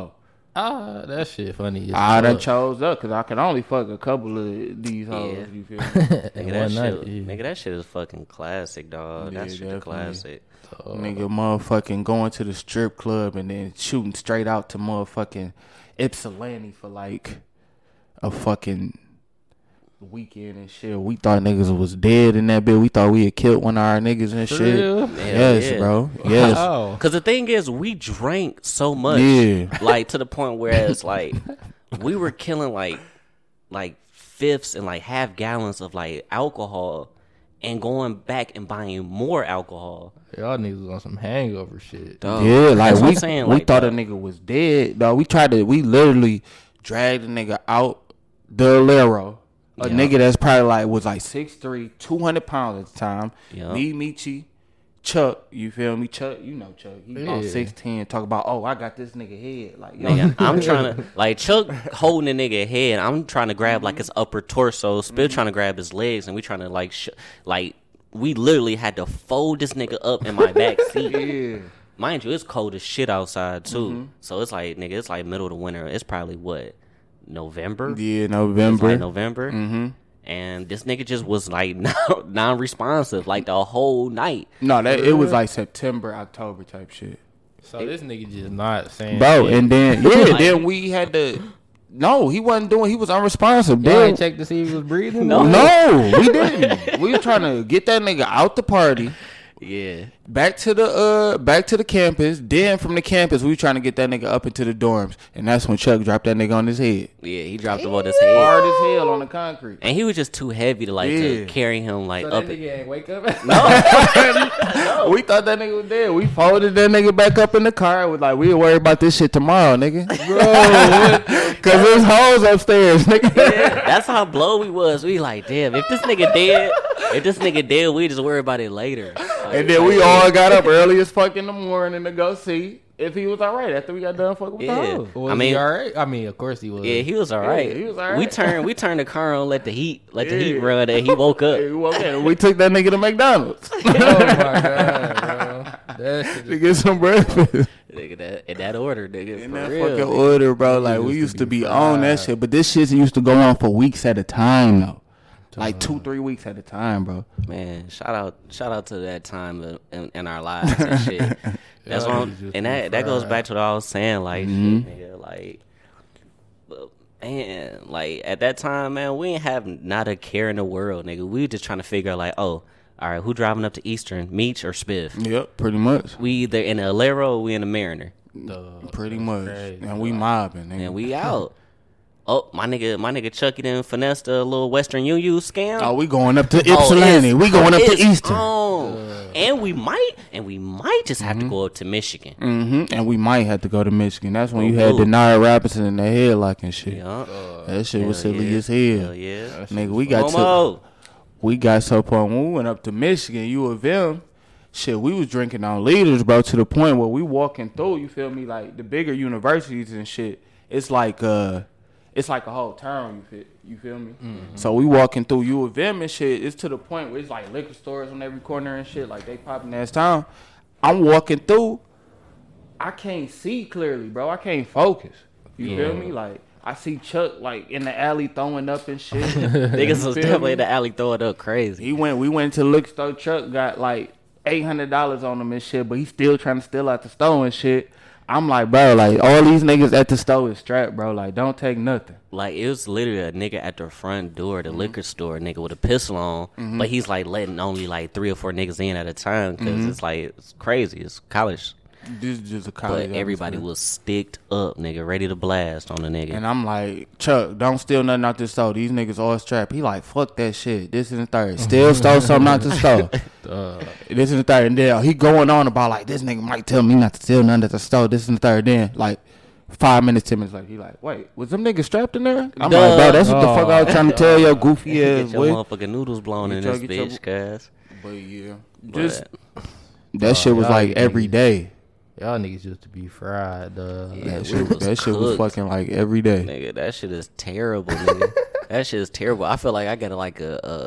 S8: That shit funny.
S7: I done chose up because I can only fuck a couple of these hoes. You feel me?
S2: Nigga, that shit is fucking classic, dog.
S7: Yeah,
S2: that shit is classic.
S7: Nigga, motherfucking going to the strip club and then shooting straight out to motherfucking Ypsilanti for like a fucking weekend and shit. We thought niggas was dead in that bit. We thought we had killed one of our niggas and shit.
S8: Real?
S7: Yes, bro. Yes.
S8: Wow.
S2: Cause the thing is, we drank so much, like to the point where it's like we were killing like fifths and like half gallons of like alcohol, and going back and buying more alcohol.
S8: Y'all niggas was on some hangover shit.
S2: Dog.
S7: Yeah, like
S2: That's what
S7: we
S2: I'm saying,
S7: we
S2: like,
S7: thought
S2: dog.
S7: a nigga was dead. Dog, we literally dragged the nigga out the Alero. A nigga that's probably was 6'3", 200 pounds at the time.
S2: Yeah.
S7: Me, Michi, Chuck, you feel me? Chuck, you know Chuck. He about 6'10", talk about, I got this nigga head. Like, yo.
S2: Nigga, I'm trying to, like, Chuck holding the nigga head. I'm trying to grab, like, his upper torso. Spill trying to grab his legs. And we trying to, like, we literally had to fold this nigga up in my back seat.
S7: Yeah.
S2: Mind you, it's cold as shit outside, too. So it's like, nigga, it's like middle of the winter. It's probably, what, November?
S7: Yeah,
S2: It's
S7: November.
S2: like November. Mm-hmm. And this nigga just was, like, non-responsive, like, the whole night.
S7: No, it was like September, October type shit.
S8: So this nigga just not saying
S7: Bro,
S8: shit.
S7: and then, then we had to... No, he was unresponsive.
S8: Y'all
S7: Then,
S8: ain't check to see if he was breathing?
S2: No.
S7: no, we didn't. We was trying to get that nigga out the party.
S2: Yeah.
S7: Back to the campus. Then from the campus, we trying to get that nigga up into the dorms, and that's when Chuck dropped that nigga on his head,
S2: Yeah, he dropped him on his head.
S7: hard as hell on the concrete.
S2: And he was just too heavy to, like, to carry him, like,
S8: So
S2: up.
S8: that nigga ain't wake up?
S7: We thought that nigga was dead. We folded that nigga back up in the car. Was like, we'll worry about this shit tomorrow, nigga. Bro, cause there's hoes upstairs, nigga.
S2: Yeah, that's how blow we was. We like, damn, if this nigga dead, we just worry about it later. Like,
S7: And then we all got up early as fuck in the morning to go see if he was all right after we got done fucking with the
S2: Yeah.
S7: hoes.
S8: Was
S2: I mean-
S8: he all right? I mean, of course he was.
S2: Yeah, he was all right.
S7: he was all right.
S2: We turned the car on, let the heat run, and he woke up.
S7: Hey, well, okay, we took that nigga to McDonald's
S8: Oh, my God, bro. That shit
S7: to get some breakfast.
S2: Nigga, in that order, nigga,
S7: In
S2: for
S7: that
S2: real.
S7: fucking order, bro. Like, we used to be on that shit. But this shit used to go on for weeks at a time, though. Like 2-3 weeks at a time, bro.
S2: Man, shout out to that time in our lives and shit. That's what and that goes back to what I was saying, like, shit, nigga, like, man, like, at that time, man, we ain't have not a care in the world, nigga. We were just trying to figure out, like, all right, who driving up to Eastern, Meech or Spiff?
S7: Yep, pretty much.
S2: We either in the Alero or we in the Mariner,
S7: Pretty much. And we mobbing, nigga.
S2: and we out. Oh, my nigga Chucky done finessed a little Western Union scam.
S7: Oh, we going up to Ypsilanti. We going up to
S2: it's
S7: Eastern.
S2: on. And we might just have to go up to Michigan.
S7: And we might have to go to Michigan. That's when you had Denard Robinson in the headlock and shit.
S2: Yeah.
S7: That shit was
S2: Hell
S7: silly
S2: yeah.
S7: as hell.
S2: Hell yeah.
S7: Nigga, we got so point when we went up to Michigan, U of M, shit, we was drinking on liters, bro, to the point where we walking through, you feel me, like the bigger universities and shit, it's like a whole town, you feel me? Mm-hmm. So we walking through U of M and shit, it's to the point where it's like liquor stores on every corner and shit, like they popping ass town. I'm walking through, I can't see clearly, bro. I can't focus. You feel me? Like, I see Chuck like in the alley throwing up and shit.
S2: Niggas was
S7: feel
S2: definitely
S7: me?
S2: in the alley throwing up crazy.
S7: We went to the liquor store. Chuck got like $800 on him and shit, but he's still trying to steal out the store and shit. I'm like, bro, like all these niggas at the store is strapped, bro. Like, don't take nothing.
S2: Like, it was literally a nigga at the front door of the liquor store, nigga with a pistol on, but he's like letting only like 3 or 4 niggas in at a time because it's like, it's crazy. It's college.
S7: This is just a college.
S2: But everybody
S7: atmosphere.
S2: was sticked up, nigga, ready to blast on the nigga.
S7: And I'm like, Chuck, don't steal nothing out this store. These niggas all strapped. He like, fuck that shit. This is the third. Still stole something out the store. This is the third. And then he going on about like, this nigga might tell me not to steal nothing at the store. This is the third. Then like 5 minutes, 10 minutes later, he like, wait, was them niggas strapped in there? I'm like, bro, that's what the fuck I was trying to tell your goofy ass
S2: Get your
S7: boy.
S2: motherfucking noodles blown in
S7: Get
S2: this
S7: your-
S2: bitch, guys.
S7: But yeah,
S2: But
S7: just that shit was
S8: y'all
S7: like every
S8: niggas-
S7: day.
S8: Y'all niggas used to be fried, dog.
S2: Yeah,
S7: That
S2: we
S7: shit was
S2: cooked.
S7: fucking like every day.
S2: Nigga, that shit is terrible, nigga. That shit is terrible. I feel like I got like a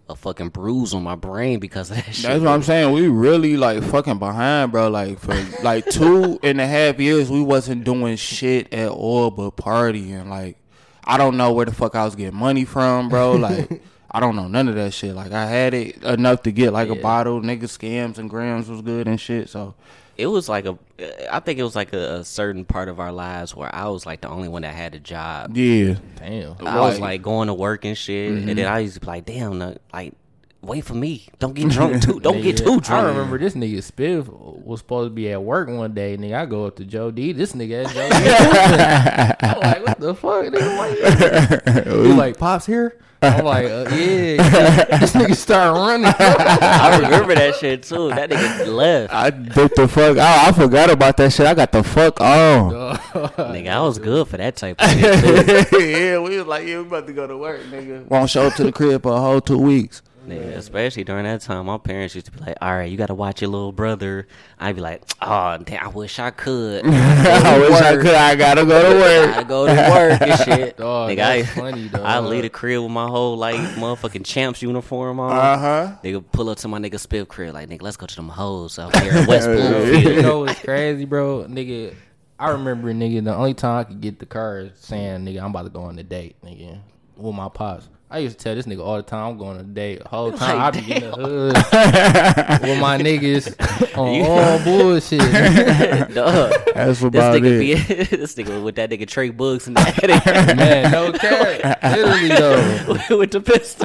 S2: a fucking bruise on my brain because of that shit.
S7: That's what I'm saying. We really like fucking behind, bro. Like for like 2.5 years, we wasn't doing shit at all but partying. Like I don't know where the fuck I was getting money from, bro. Like I don't know none of that shit. Like I had it enough to get like a bottle. Nigga scams and grams was good and shit. So
S2: it was like I think it was like a certain part of our lives where I was like the only one that had a job.
S7: Yeah,
S8: damn.
S2: I was like going to work and shit, and then I used to be like, damn, like wait for me. Don't get drunk too. Don't get too drunk.
S8: I remember this nigga Spiff was supposed to be at work one day. Nigga, I go up to Joe D. This nigga at Joe D. I'm like, what the fuck, nigga? He like, Pops here? I'm like, yeah. This nigga started running.
S2: I remember that shit too. That nigga left.
S7: I dipped the fuck out. I forgot about that shit. I got the fuck on.
S2: Nigga, I was good for that type of shit too.
S7: Yeah, we was like, we about to go to work, nigga. Won't show up to the crib for a whole 2 weeks.
S2: Nigga, especially during that time, my parents used to be like, all right, you got to watch your little brother. I'd be like, oh, damn, I wish I could.
S7: I wish I could. I got to go to work.
S2: I go to work and shit.
S8: Dog,
S2: nigga,
S8: funny, dog.
S2: I leave the crib with my whole, like, motherfucking Champs uniform on. Nigga, pull up to my nigga Spiff crib, like, nigga, let's go to them hoes out here in West Bloomfield.
S8: You know what's crazy, bro? Nigga, I remember, nigga, the only time I could get the car is saying, nigga, I'm about to go on a date, nigga, with my pops. I used to tell this nigga all the time I'm going on a date. The whole time I be getting the hood with my niggas on all bullshit.
S2: Dog.
S7: That's about it.
S2: This nigga with that nigga Trey Books and that.
S8: Man, no cap. Literally though.
S2: With the pistol.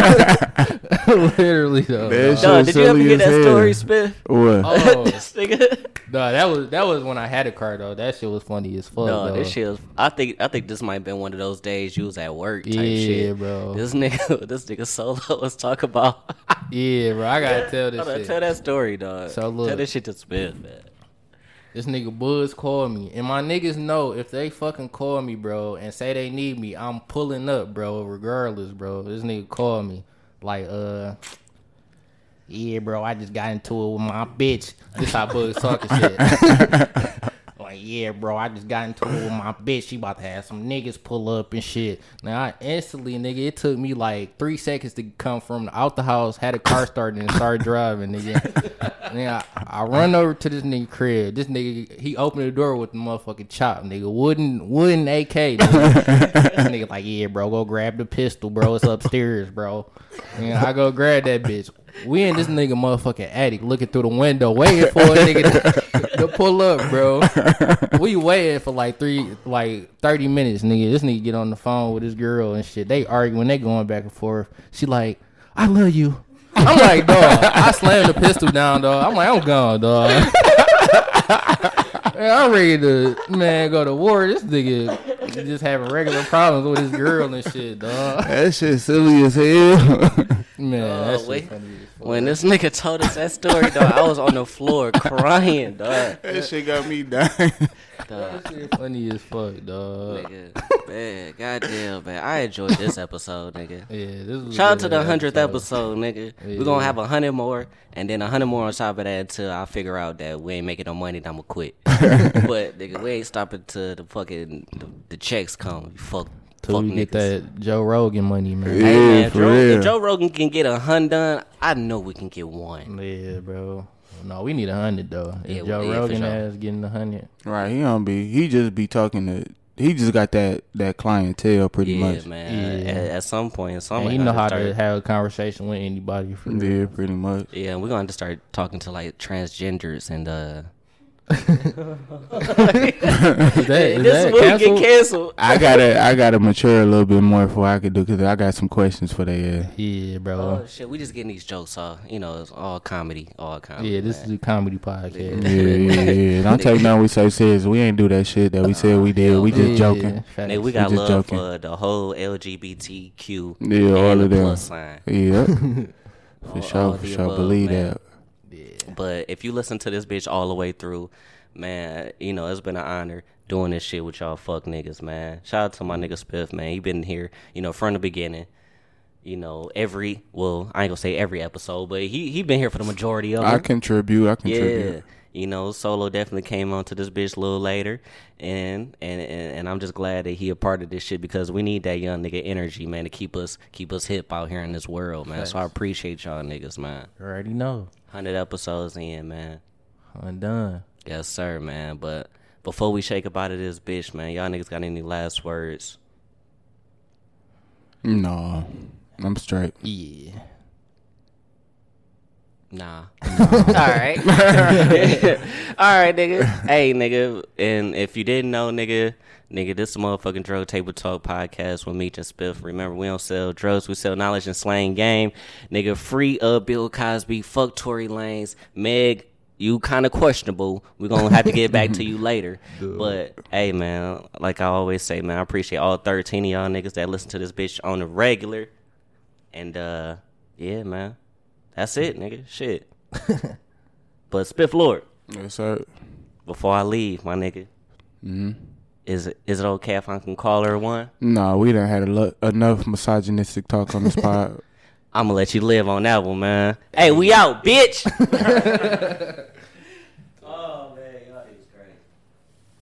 S8: Literally though.
S2: Dog, did you ever get that story, Spiff?
S7: What?
S8: Oh,
S2: this nigga.
S8: No, that was when I had a car though. That shit was funny as fuck.
S2: No,
S8: though.
S2: this shit was. I think this might have been one of those days you was at work type shit.
S8: Yeah, bro.
S2: This nigga Solo was talking about.
S8: Yeah, bro. I gotta tell this shit.
S2: Tell that story, dog.
S8: So look,
S2: tell this shit to Spiff, man.
S8: This nigga Buzz called me, and my niggas know if they fucking call me, bro, and say they need me, I'm pulling up, bro, regardless, bro. This nigga called me, like, yeah, bro, I just got into it with my bitch. This how Buzz talking shit. Like, yeah, bro, I just got into it with my bitch. She about to have some niggas pull up and shit. Now, I instantly, nigga, it took me like 3 seconds to come from out the house, had a car started, and started driving, nigga. Nigga, I run over to this nigga crib. This nigga, he opened the door with the motherfucking chop, nigga. Wooden AK, nigga. This nigga like, yeah, bro, go grab the pistol, bro. It's upstairs, bro. And I go grab that bitch. We in this nigga motherfucking attic looking through the window, waiting for a nigga to pull up, bro. We waiting for like 30 minutes, nigga. This nigga get on the phone with this girl and shit. They arguing, they going back and forth. She like, I love you. I'm like, dog. I slammed the pistol down, dog. I'm like, I'm gone, dog. Man, I'm ready to, go to war. This nigga just having regular problems with his girl and shit, dog.
S7: That shit silly as hell.
S8: Man, that shit funny.
S2: When this nigga told us that story, dog, I was on the floor crying, dog.
S7: That shit got me dying.
S8: That shit funny as fuck, dog.
S2: Nigga, man, goddamn, man. I enjoyed this episode, nigga.
S8: Yeah, this was
S2: shout out to the 100th episode, nigga. Yeah. We're gonna have 100 more, and then 100 more on top of that until I figure out that we ain't making no money, then I'm gonna quit. But, nigga, we ain't stopping till the fucking, the checks come. You fuck.
S8: Till we get that Joe Rogan money, man.
S7: Yeah,
S2: hey, man,
S7: if
S2: Joe Rogan can get 100 done, I know we can get one.
S8: Yeah, bro. No, we need 100 though.
S2: Yeah,
S8: Joe Rogan ass getting 100.
S7: Right, he just be talking to. He just got that clientele pretty much.
S2: Man. Yeah, at some point,
S8: he know how to have a conversation with anybody. For
S7: yeah, pretty much.
S2: Yeah, we're going to start talking to like transgenders and
S8: This
S2: movie get canceled.
S7: I gotta mature a little bit more before I could do, because I got some questions for that.
S8: Yeah, bro.
S2: Oh shit, we just getting these jokes off. You know, it's all comedy.
S8: Yeah, this is a comedy podcast.
S7: Yeah. Don't take nothing we say serious. We ain't do that shit that we said we did. We just joking.
S2: Nigga, we got love for the whole LGBTQ.
S7: Yeah, all of them.
S2: Plus sign.
S7: Yeah, for sure. Believe
S2: man.
S7: that.
S2: But if you listen to this bitch all the way through, man, you know, it's been an honor doing this shit with y'all fuck niggas, man. Shout out to my nigga Spiff, man. He been here, you know, from the beginning. You know, I ain't gonna say every episode, but he been here for the majority of them.
S7: I contribute.
S2: Yeah. You know, Solo definitely came onto this bitch a little later, and I'm just glad that he a part of this shit because we need that young nigga energy, man, to keep us hip out here in this world, man. So I appreciate y'all niggas, man.
S8: You already know.
S2: 100 episodes in, man.
S8: Undone.
S2: Yes, sir, man. But before we shake up out of this bitch, man, y'all niggas got any last words?
S7: No, I'm straight.
S8: Yeah.
S2: Nah. All right. All right, nigga. Hey, nigga. And if you didn't know, nigga, this is a motherfucking Drug Table Talk podcast with Meech and Spiff. Remember, we don't sell drugs. We sell knowledge and slang game. Nigga, free Bill Cosby. Fuck Tory Lanez. Meg, you kind of questionable. We're going to have to get back to you later. But, hey, man, like I always say, man, I appreciate all 13 of y'all niggas that listen to this bitch on the regular. And, yeah, man. That's it, nigga. Shit. But Spiff Lord.
S7: Yes, sir.
S2: Before I leave, my nigga.
S7: Mm-hmm.
S2: Is it okay if I can call her one?
S7: No, we done had enough misogynistic talk on this pod.
S2: I'm gonna let you live on that one, man. Hey, we out, bitch.